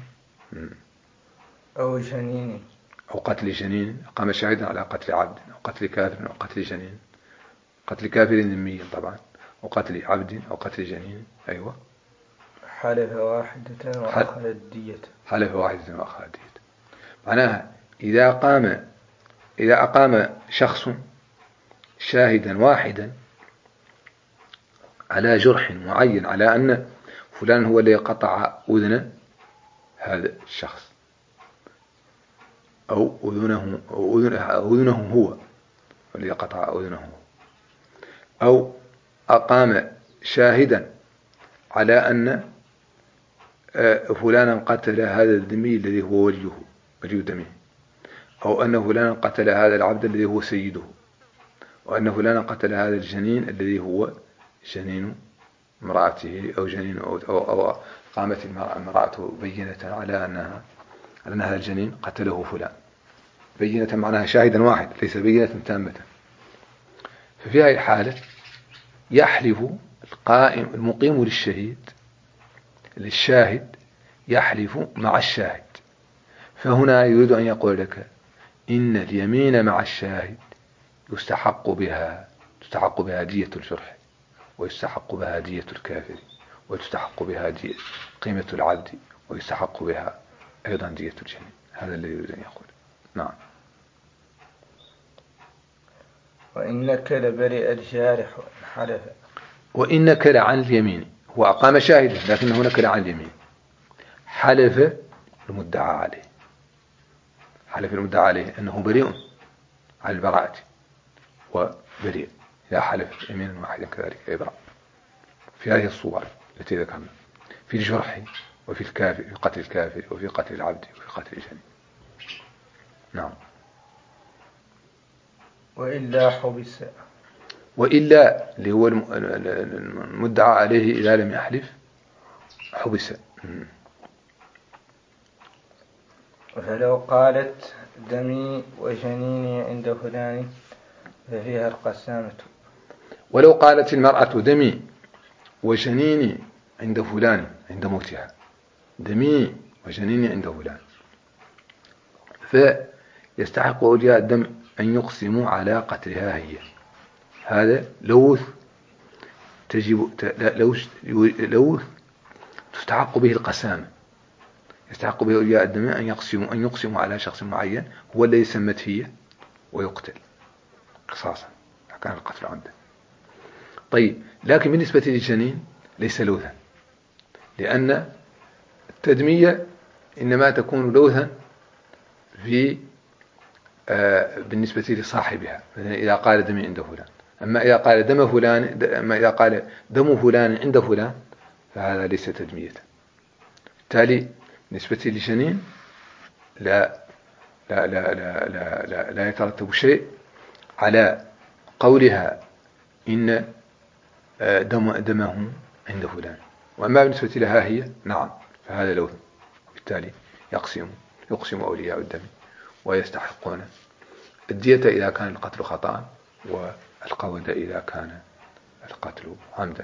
أو جنين أو قتل جنين. أقام شاهدا على قتل عبد أو قتل كافر أو قتل جنين، قتل كافر ذمي طبعا، وقتل عبد أو قتل جنين، أيوة، حلف واحدة وأخذ الدية. حلف واحدة وأخذ الدية. معناها إذا قام إذا أقام شخص شاهدا واحدا على جرح معين، على أن فلان هو الذي قطع أذن هذا الشخص أو أذنه أو أذنه هو الذي قطع أذنه، أو أقام شاهدا على أن فلانا قتل هذا الذمي الذي هو وليه ولي دمه، أو أن فلانا قتل هذا العبد الذي هو سيده، وأن فلانا قتل هذا الجنين الذي هو جنين امرأته، أو جنين أو, أو, أو قامت المرأة بينة على أنها على أن هذا الجنين قتله فلان، بينة معناها شاهدا واحد ليس بينة تامة. ففي هذه الحالة يحلف القائم المقيم للشهيد للشاهد يحلف مع الشاهد. فهنا يريد أن يقول لك إن اليمين مع الشاهد يستحق بها تستحق بها دية الجرح، ويستحق بها دية الكافر، وتستحق بها دية قيمة العبد، ويستحق بها أيضا دية الجنين. هذا الذي يريد أن يقول. نعم. وإنك لبرئ الجارح حلف. وإنك لعن اليمين، هو أقام شاهدا لكن هناك لعن اليمين، حلف المدعى عليه، حلف المدعى عليه أنه بريء على البراءة وبريء، لا حلف يمين واحدا كذلك أيضا في هذه الصور التي ذكرنا، في الجرح وفي الكافر، في قتل الكافر وفي قتل العبد وفي قتل الجنين. نعم. وإلا حبس، وإلا اللي هو المدعى عليه إذا لم يحلف حبس. فلو قالت دمي وجنيني عند فلان ففيها القسامة. ولو قالت المرأة دمي وجنيني عند فلان عند موتها، دمي وجنيني عند فلان، فيستحق أولياء الدم أن يقسموا على قتلها هي. هذا لوث تجب لوث تستحق به القسامة، يستحق به أولياء الدم أن يقسموا أن يقسموا على شخص معين هو الذي سمت هي ويقتل قصاصا كان القتل عنده. طيب، لكن بالنسبة للجنين ليس لوثا، لأن التدمية إنما تكون لوثا في آه بالنسبة لصاحبها، إذا قال دمي عند فلان. أما إذا قال دم فلان أما إذا قال دم فلان عند فلان فهذا ليس تدمية. بالتالي بالنسبة للجنين لا لا لا لا لا لا, لا يترتب شيء على قولها إن دم دمه عند فلان. وأما بالنسبة لها هي نعم فهذا لوث، بالتالي يقسم يقسم أولياء الدم ويستحقون الدية إذا كان القتل خطأ، والقود إذا كان القتل عمدا.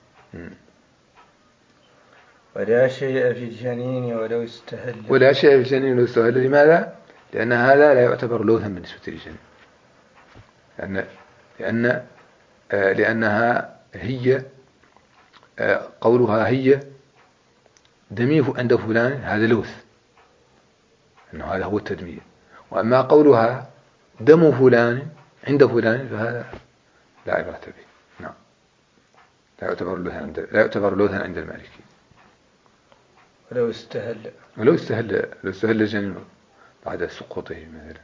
ولا شيء في الجنين ولو استهل ولا شيء في الجنين ولو استهل. لماذا؟ لأن هذا لا يعتبر لوثا بالنسبة للجنين، لأن لأن آه لأنها هي آه قولها هي دميه عند فلان هذا لوث، أنه هذا هو التدمية. وأما قولها دم فلان عند فلان فهذا لا عبرة به، نعم لا يعتبر لوثا عند لا يعتبر لوثا عند المالكي. ولو استهل ولو استهل لو استهل الجنين بعد سقوطه مثلا.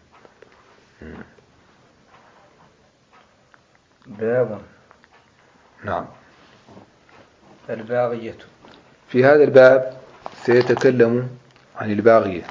باب نعم. الباغية. في هذا الباب سيتكلم عن الباغية.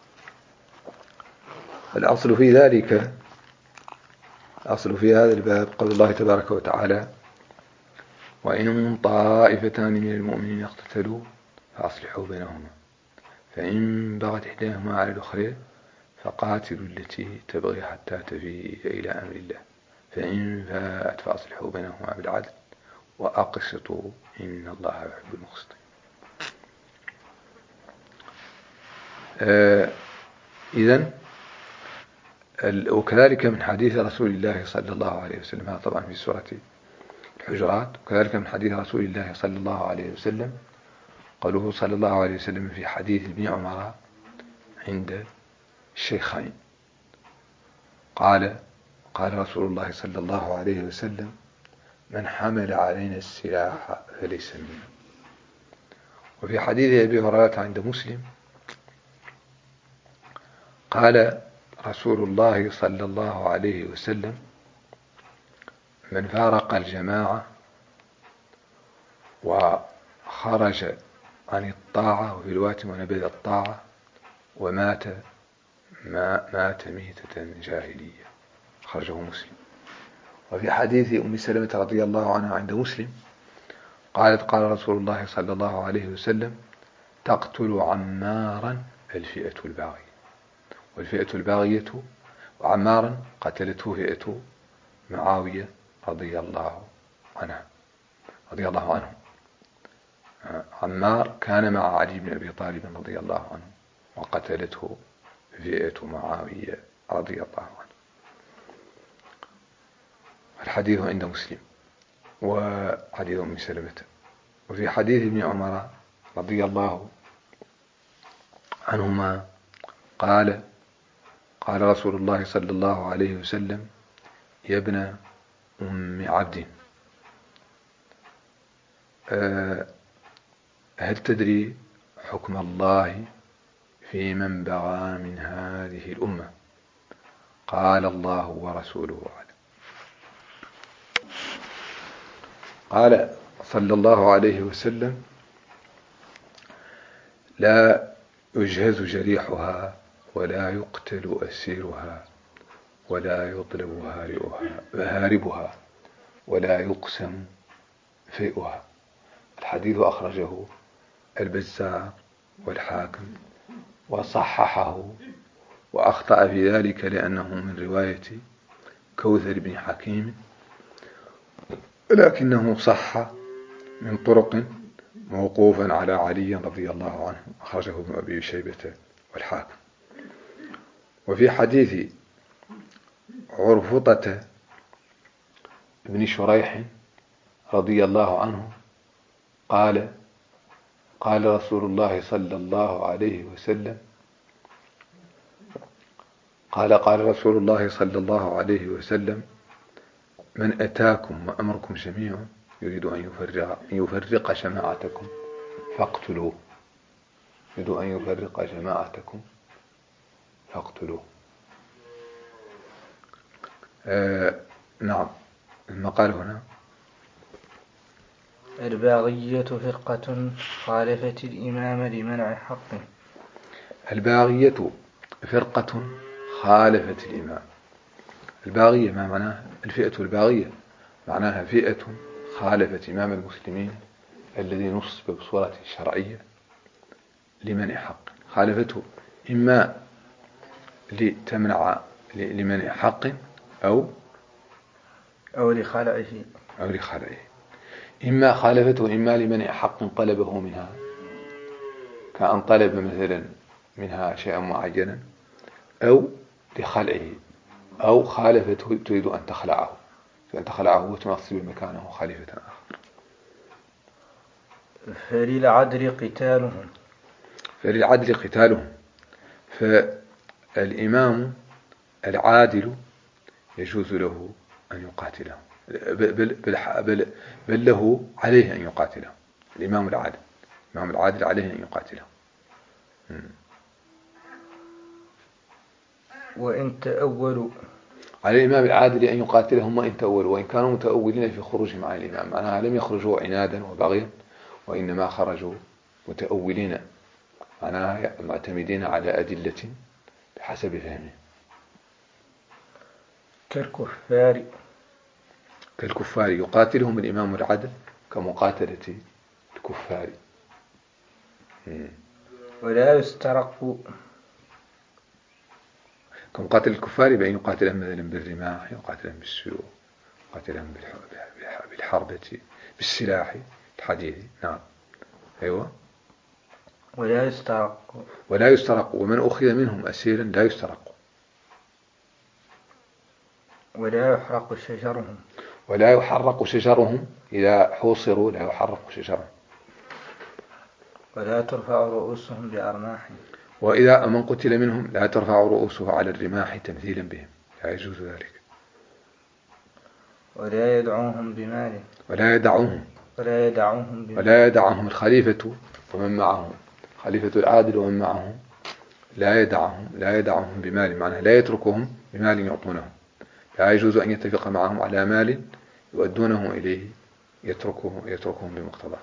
الأصل في ذلك الأصل في هذا الباب قول الله تبارك وتعالى: وإن طائفتان من المؤمنين اقتتلوا فأصلحوا بينهما فإن بغت إحداهما على الأخرى فقاتلوا التي تبغي حتى تفيء إلى أمر الله فإن فاءت فأصلحوا بينهما بالعدل وأقسطوا إن الله يحب المقسطين. آه إذن وكذلك من حديث رسول الله صلى الله عليه وسلم، هذا طبعا في سورة الحجرات، وكذلك من حديث رسول الله صلى الله عليه وسلم قوله صلى الله عليه وسلم في حديث ابن عمر عند الشيخين قال قال رسول الله صلى الله عليه وسلم: من حمل علينا السلاح فليس منا. وفي حديث أبي هريرة عند مسلم قال رسول الله صلى الله عليه وسلم: من فارق الجماعة وخرج عن الطاعة وفي الوقت ونبذ الطاعة ومات ما مات ميتة جاهلية، خرجه مسلم. وفي حديث أم سلمة رضي الله عنها عند مسلم قالت قال رسول الله صلى الله عليه وسلم: تقتل عمارا الفئة الباغية. والفئة الباغية وعمارا قتلته فئة معاوية رضي الله عنها رضي الله عنه. عمار كان مع علي بن أبي طالب رضي الله عنه وقتلته فئة معاوية رضي الله عنه. الحديث عند مسلم وحديث أم سلمة. وفي حديث ابن عمر رضي الله عنهما قال قال رسول الله صلى الله عليه وسلم: يا ابن أم عبد، هل تدري حكم الله في من بغى من هذه الأمة؟ قال: الله ورسوله أعلم. قال صلى الله عليه وسلم: لا يجهز جريحها ولا يقتل أسيرها ولا يطلب هاربها ولا يقسم فيئها. الحديث أخرجه البزار والحاكم وصححه، وأخطأ في ذلك لأنه من رواية كوثر بن حكيم، لكنه صح من طرق موقوفا على علي رضي الله عنه، أخرجه ابن أبي شيبة والحاكم. وفي حديث عرفطة بن شريح رضي الله عنه قال قال رسول الله صلى الله عليه وسلم قال قال رسول الله صلى الله عليه وسلم: من أتاكم وأمركم جميع يريد أن يفرق, يفرق جماعتكم فاقتلوه يريد أن يفرق جماعتكم فاقتلوه. آه نعم. المقال هنا: الباغية فرقة خالفت الإمام لمنع حقه. الباغية فرقة خالفت الإمام. الباغية ما معناها؟ الفئة الباغية معناها فئة خالفت إمام المسلمين الذي نصب بصورة شرعية لمنع حق. خالفته إما لتمنع لمنع حق أو أو لخلعه أو لخلعه. إما خالفته إما لمنع حق طلبه منها، كأن طلب مثلا منها شيئا معينا، أو لخلعه، أو خالفته تريد أن تخلعه أن تخلعه وتنصب مكانه خليفة آخر. فللعدل قتالهم فللعدل قتالهم فالإمام العادل يجوز له أن يقاتله، بل, بل, بل, بل له عليه أن يقاتله. الإمام العادل الإمام العادل عليه أن يقاتله. وإن تأولوا على الإمام العادل أن يقاتلهم وإن تأولوا، وإن كانوا متأولين في خروجهم عن الإمام، معناها لم يخرجوا عنادا وبغيا، وإنما خرجوا متأولين، معناها معتمدين على أدلة بحسب فهمه. كالكفار كالكفار يقاتلهم الإمام العدل كمقاتلة الكفار. ولا يسترق كمقاتل الكفار بأن يقاتلهم مثلا بالرماح، يقاتلهم بالسيوف، يقاتلهم بالحربة بالسلاح الحديث. نعم. أيوة. ولا يسترق ولا يسترق ومن أخذ منهم أسيرا لا يسترق. ولا يحرق شجرهم ولا يحرق شجرهم إذا حوصروا لا يحرق شجرهم. ولا ترفع رؤوسهم بأرماح. وإذا من قتل منهم لا ترفع رؤوسه على الرماح تمثيلا بهم، لا يجوز ذلك. ولا يدعوهم بمال. ولا يدعوهم ولا يدعوهم بمال. ولا يدعهم الخليفة ومن معهم، خليفة العادل ومن معهم لا يدعهم لا يدعهم بمال، معناه لا يتركهم بمال يعطونه. لا يجوز أن يتفق معهم على مال يؤدونه إليه يتركه يتركهم بمقتضاه.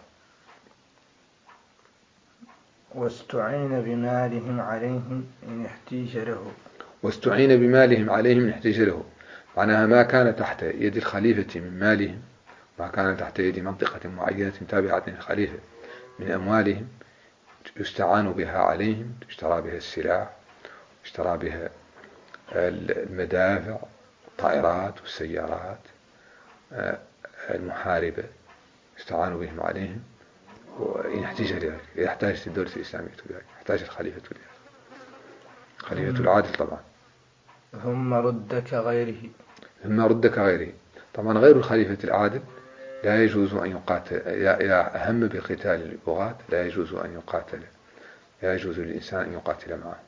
واستعين بمالهم عليهم إن احتيج له. واستعين بمالهم عليهم إن احتيج له، معناها ما كان تحت يد الخليفة من مالهم، ما كان تحت يد منطقة معينة تابعة للخليفة من أموالهم يستعان بها عليهم، يشترى بها السلاح، يشترى بها المدافع الطائرات والسيارات المحاربة، يستعان بهم عليهم. وإن احتاج لذلك، يحتاج الدولة الإسلامية لذلك، يحتاج الخليفة لذلك، خليفة العادل طبعا. ثم رد كغيره. ثم رد كغيره، طبعا غير الخليفة العادل لا يجوز أن يقاتل، يا أهم بقتال البغاة لا يجوز أن يقاتل، لا يجوز للإنسان أن يقاتل معه.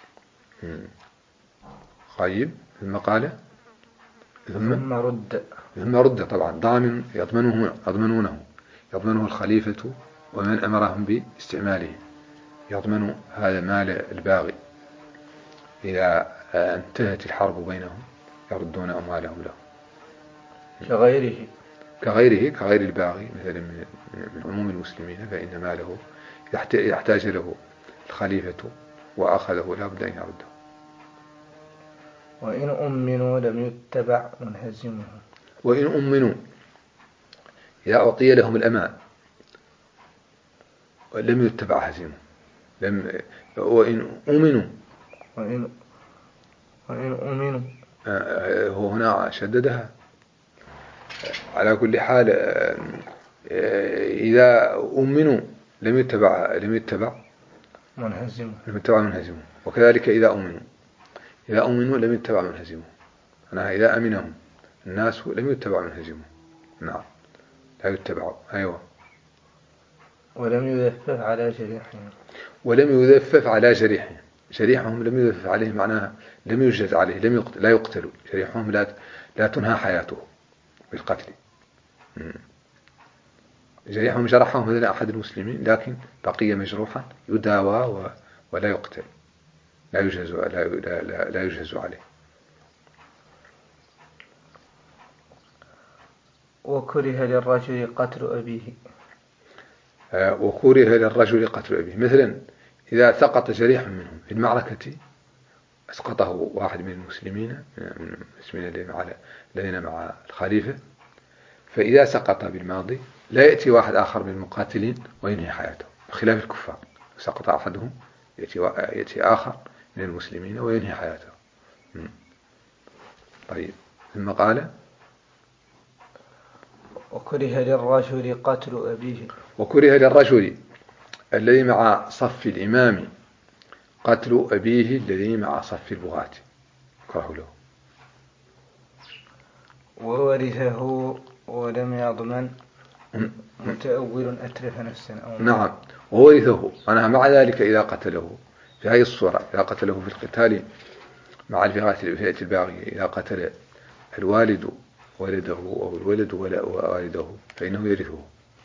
طيب. ثم قال ثم, ثم رد ثم رد طبعا ضامن يضمنه يضمنونه يضمنه الخليفة ومن أمرهم باستعماله، يضمن هذا مال الباغي إذا انتهت الحرب بينهم يردون أموالهم له. كغيره كغيره كغير الباغي مثلا من من عموم المسلمين، فإن ماله يحتاج له الخليفة وأخذه لا بد أن يرده. وإن أمنوا لم يتبع منهزمه. وإن أمنوا إذا أعطي لهم الأمان لم يتبع هزيمه. لم وإن أمنوا وإن وإن أمنوا هو هنا شددها. على كل حال إذا أمنوا لم يتبع لم يتبع منهزم لم يتبع منهزمون، وكذلك إذا أمنوا إذا أمنوا لم يتبع منهزمون، أنا إذا أمنهم الناس لم يتبع منهزمون. نعم لا يتبعوا. أيوة. ولم يذفف على جريحهم ولم يذفف على جريحهم. جريحهم لم يذفف عليه معناها لم يجهز عليه، لم يقتل لا يقتلوا. جريحهم لا لا تنهى حياته بالقتل. جريحهم جرحه مثل أحد المسلمين لكن بقي مجروحا يداوى ولا يقتل، لا يجهز لا لا لا يجهز عليه. وكره للرجل قتل أبيه. آه وكره للرجل قتل أبيه، مثلا إذا سقط جريح منهم في المعركة أسقطه واحد من المسلمين من المسلمين الذين مع الخليفة، فإذا سقط بالماضي لا يأتي واحد آخر من المقاتلين وينهي حياته، بخلاف الكفار سقط أحدهم يأتي, يأتي آخر من المسلمين وينهي حياته. طيب ثم قال وكره للرجل قتل أبيه. وكره للرجل الذي مع صف الإمام قتل أبيه الذي مع صف البغاة، كره له. وورثه ولم يضمن متأول أتلف نفسا أو نعم وورثه، أنا مع ذلك إذا قتله في هذه الصورة، إذا قتله في القتال مع الفئة الباغية، إذا قتل الوالد ولده أو الولد والده فإنه يرثه.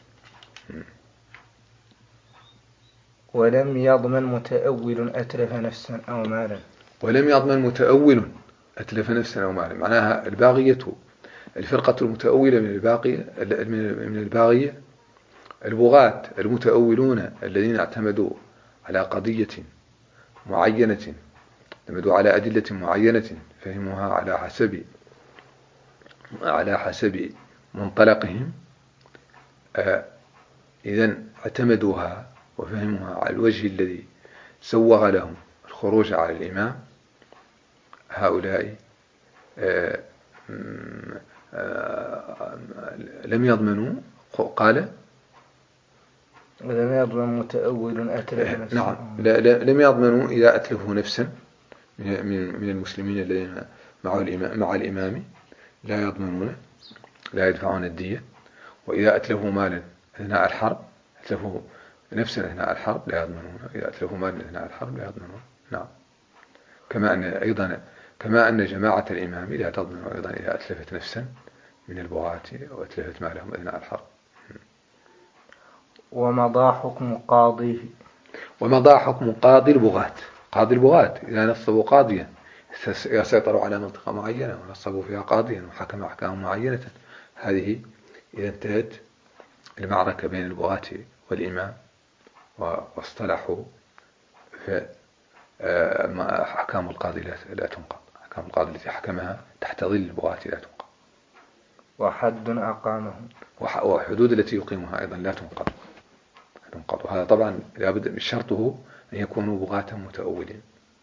ولم يضمن متأول أتلف نفسا أو مالا. ولم يضمن متأول أتلف نفسا أو مالا، معناها الباغية الفرقة المتأولة من الباقية من الباغية البغاة المتأولون الذين اعتمدوا على قضية معينة، اعتمدوا على أدلة معينة فهموها على حسب على حسب منطلقهم، آه إذن اعتمدوها وفهموها على الوجه الذي سوغ لهم الخروج على الإمام. هؤلاء آه آه لم يضمنوا. قال ولم يضمن متأول أتلف نفسا. نعم لم يضمنوا إذا أتلفوا نفسا من من المسلمين الذين مع الإمام مع الإمام لا يضمنون لا يدفعون الدية. وإذا أتلفوا مالا أثناء الحرب أتلفوا نفسا أثناء الحرب لا يضمنون. إذا أتلفوا مالا أثناء الحرب لا يضمنون. نعم كما أن أيضا كما أن جماعة الإمام لا تضمن أيضا إذا أتلفت نفسا من البغاة أو أتلفت مالهم أثناء الحرب. ومضى حكم قاضيه. ومضى حكم قاضي البغاة. قاضي البغاة إذا نصبوا قاضيا يسيطروا على منطقة معينة ونصبوا فيها قاضيا وحكم أحكام معينة، هذه إذا انتهت المعركة بين البغاة والإمام واصطلحوا فأحكام القاضي لا تنقض. أحكام القاضي التي حكمها تحت ظل البغاة لا تنقض. وحد أقامه. وحدود التي يقيمها أيضا لا تنقض. تنقض. وهذا طبعا لابد شرطه أن يكونوا بغاة متأولين.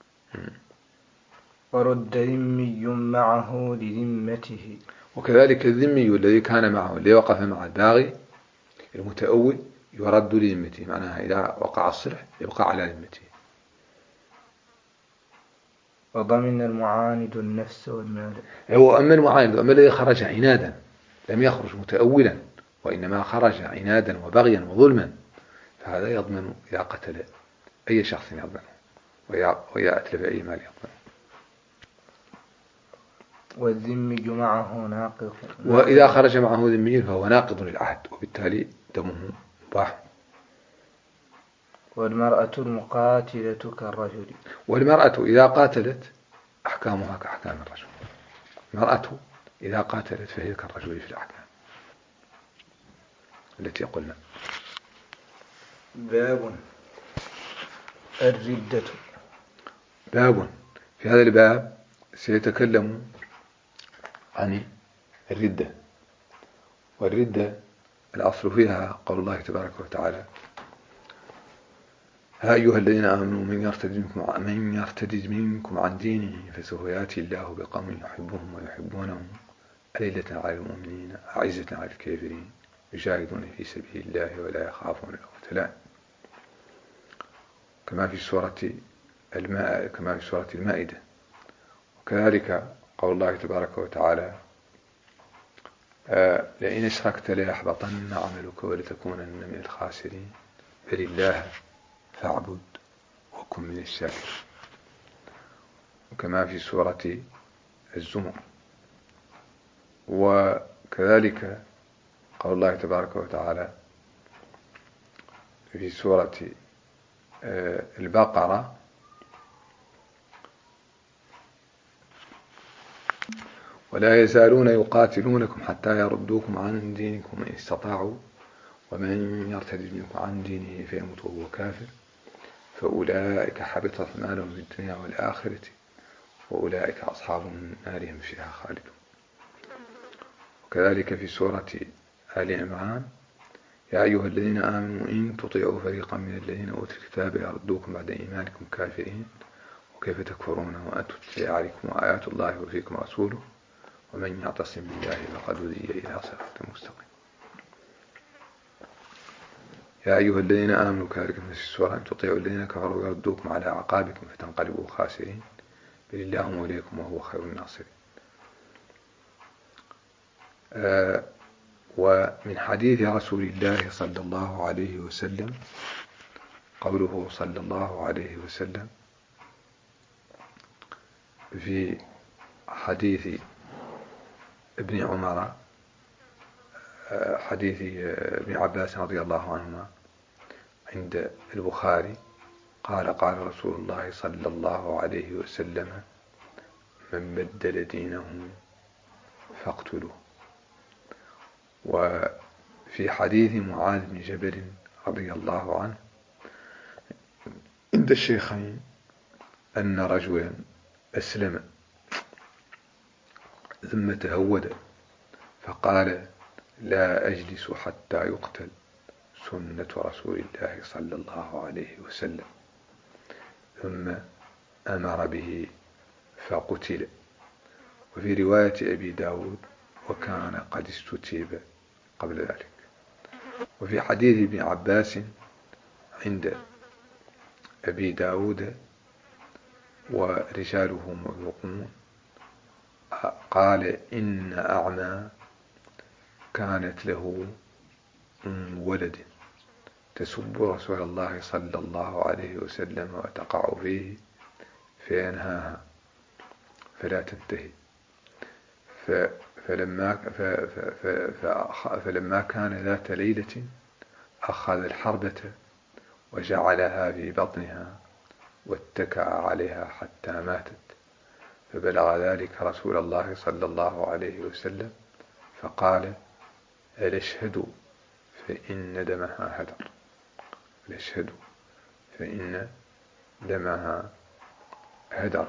ورد ذمي معه لذمته. وكذلك الذمي الذي كان معه الذي وقف مع الباغي المتأول يرد لذمته، معناها إذا وقع الصلح يبقى على ذمته. وضمن المعاند النفس والمال. هو أما المعاند أما الذي خرج عنادا لم يخرج متأولا وإنما خرج عنادا وبغيا وظلما فهذا يضمن إذا قتل أي شخص يضمنه وإذا أتلف أي مال يضمنه. والذمي معه ناقض. وإذا خرج معه ذمي فهو ناقض للعهد وبالتالي دمه مباح. والمرأة المقاتلة كالرجل. والمرأة إذا قاتلت أحكامها كأحكام الرجل. المرأة إذا قاتلت فهي كالرجل في الأحكام التي قلنا. باب الردة. باب في هذا الباب سيتكلم عن الردة. والردة الأصل فيها قول الله تبارك وتعالى ها أيها الذين آمنوا من يرتد منكم, من يرتد منكم عن دينه فسوف يأتي الله بقوم يحبهم ويحبونه أذلة على المؤمنين أعزة على الكافرين يجاهدون في سبيل الله ولا يخافون لومة لائم، كما في سورة الماء كما في سورة المائدة. وكذلك قول الله تبارك وتعالى آه لئن اشركت ليحبطن عملك ولتكونن من الخاسرين فلله فاعبد وكن من الشاكرين. وكما في سورة الزمر. وكذلك قول الله تبارك وتعالى في سورة البقرة ولا يزالون يقاتلونكم حتى يردوكم عن دينكم إن استطاعوا ومن يرتد منكم عن دينه فيموت وهو كافر فأولئك حبطت أعمالهم في الدنيا والآخرة وأولئك أصحاب النار هم فيها خالدون. وكذلك في سورة آل عمران يا أيها الذين آمنوا إن تطيعوا فريقا من الذين أوتوا الكتاب يردوكم بعد إيمانكم كافرين وكيف تكفرون وأنتم تتلى عليكم آيات الله وفيكم رسوله ومن يعتصم بالله فقد هدي إلى صراط مستقيم. يا أيها الذين آمنوا كذلك في السورة إن تطيعوا الذين كفروا يردوكم على أعقابكم فتنقلبوا خاسرين بل الله موليكم وهو خير الناصرين. آه ومن حديث رسول الله صلى الله عليه وسلم قوله صلى الله عليه وسلم في حديث ابن عمر حديث ابن عباس رضي الله عنهما عند البخاري قال قال رسول الله صلى الله عليه وسلم من بدل دينه فاقتلوه. وفي حديث معاذ بن جبل رضي الله عنه عند الشيخين أن رجلا أسلم ثم تهود فقال لا أجلس حتى يقتل سنة رسول الله صلى الله عليه وسلم ثم أمر به فقتل. وفي رواية أبي داود وكان قد استتيب قبل ذلك. وفي حديث ابن عباس عند أبي داود ورجاله موثوقون قال إن أعمى كانت له أم ولد تسب رسول الله صلى الله عليه وسلم وتقع فيه فينهاها فلا تنتهي فلما, فلما كان ذات ليلة أخذ الحربة وجعلها في بطنها واتكأ عليها حتى ماتت فبلغ ذلك رسول الله صلى الله عليه وسلم فقال الاشهدوا فإن دمها هدر الاشهدوا فإن دمها هدر.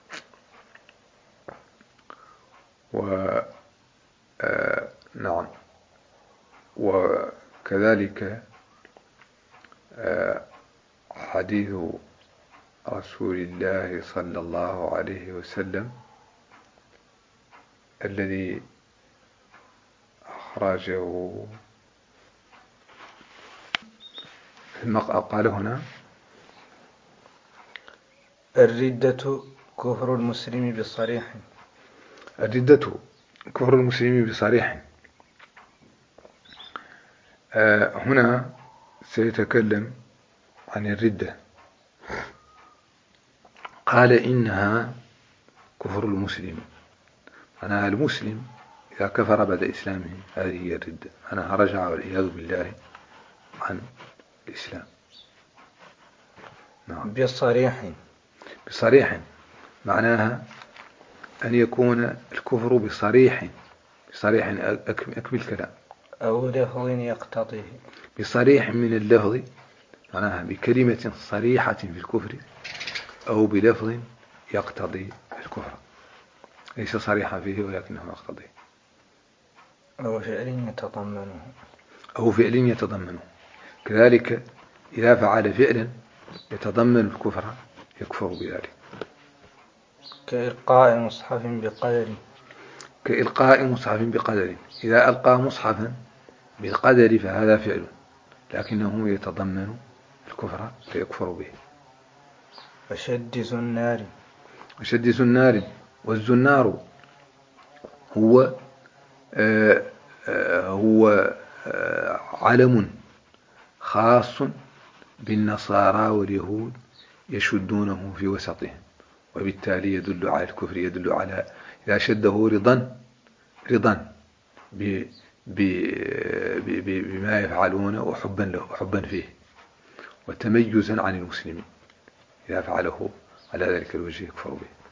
و آه نعم. وكذلك آه حديث رسول الله صلى الله عليه وسلم الذي أخرجه قال هنا الردة كفر المسلم بصريح. الردة كفر المسلم بصريح. آه هنا سيتكلم عن الردة. قال إنها كفر المسلم، أنا المسلم إذا كفر بعد إسلامه هذه هي الردة، أنا رجع والعياذ بالله عن الإسلام. نعم. بصريح بصريح معناها أن يكون الكفر بصريح بصريح أكمل كلام أو لفظ يقتضيه بصريح من اللفظ معناها بكلمة صريحة في الكفر أو بلفظ يقتضي الكفر ليس صريحا فيه ولكنه يقتضيه أو فعل يتضمنه أو فعل يتضمنه. كذلك إذا فعل فعلا يتضمن الكفر يكفر بذلك. كإلقاء مصحف بقدر كإلقاء مصحف بقدر، إذا ألقى مصحفا بالقدر فهذا فعل لكنه يتضمن الكفر فيكفر به. وشد زنار وشد زنار، والزنار هو آه آه هو آه علم خاص بالنصارى واليهود يشدونه في وسطهم، وبالتالي يدل على الكفر، يدل على إذا شده رضا رضا بما يفعلون وحبا له وحبا فيه وتميزا عن المسلمين، إذا فعله على ذلك الوجه يكفر به.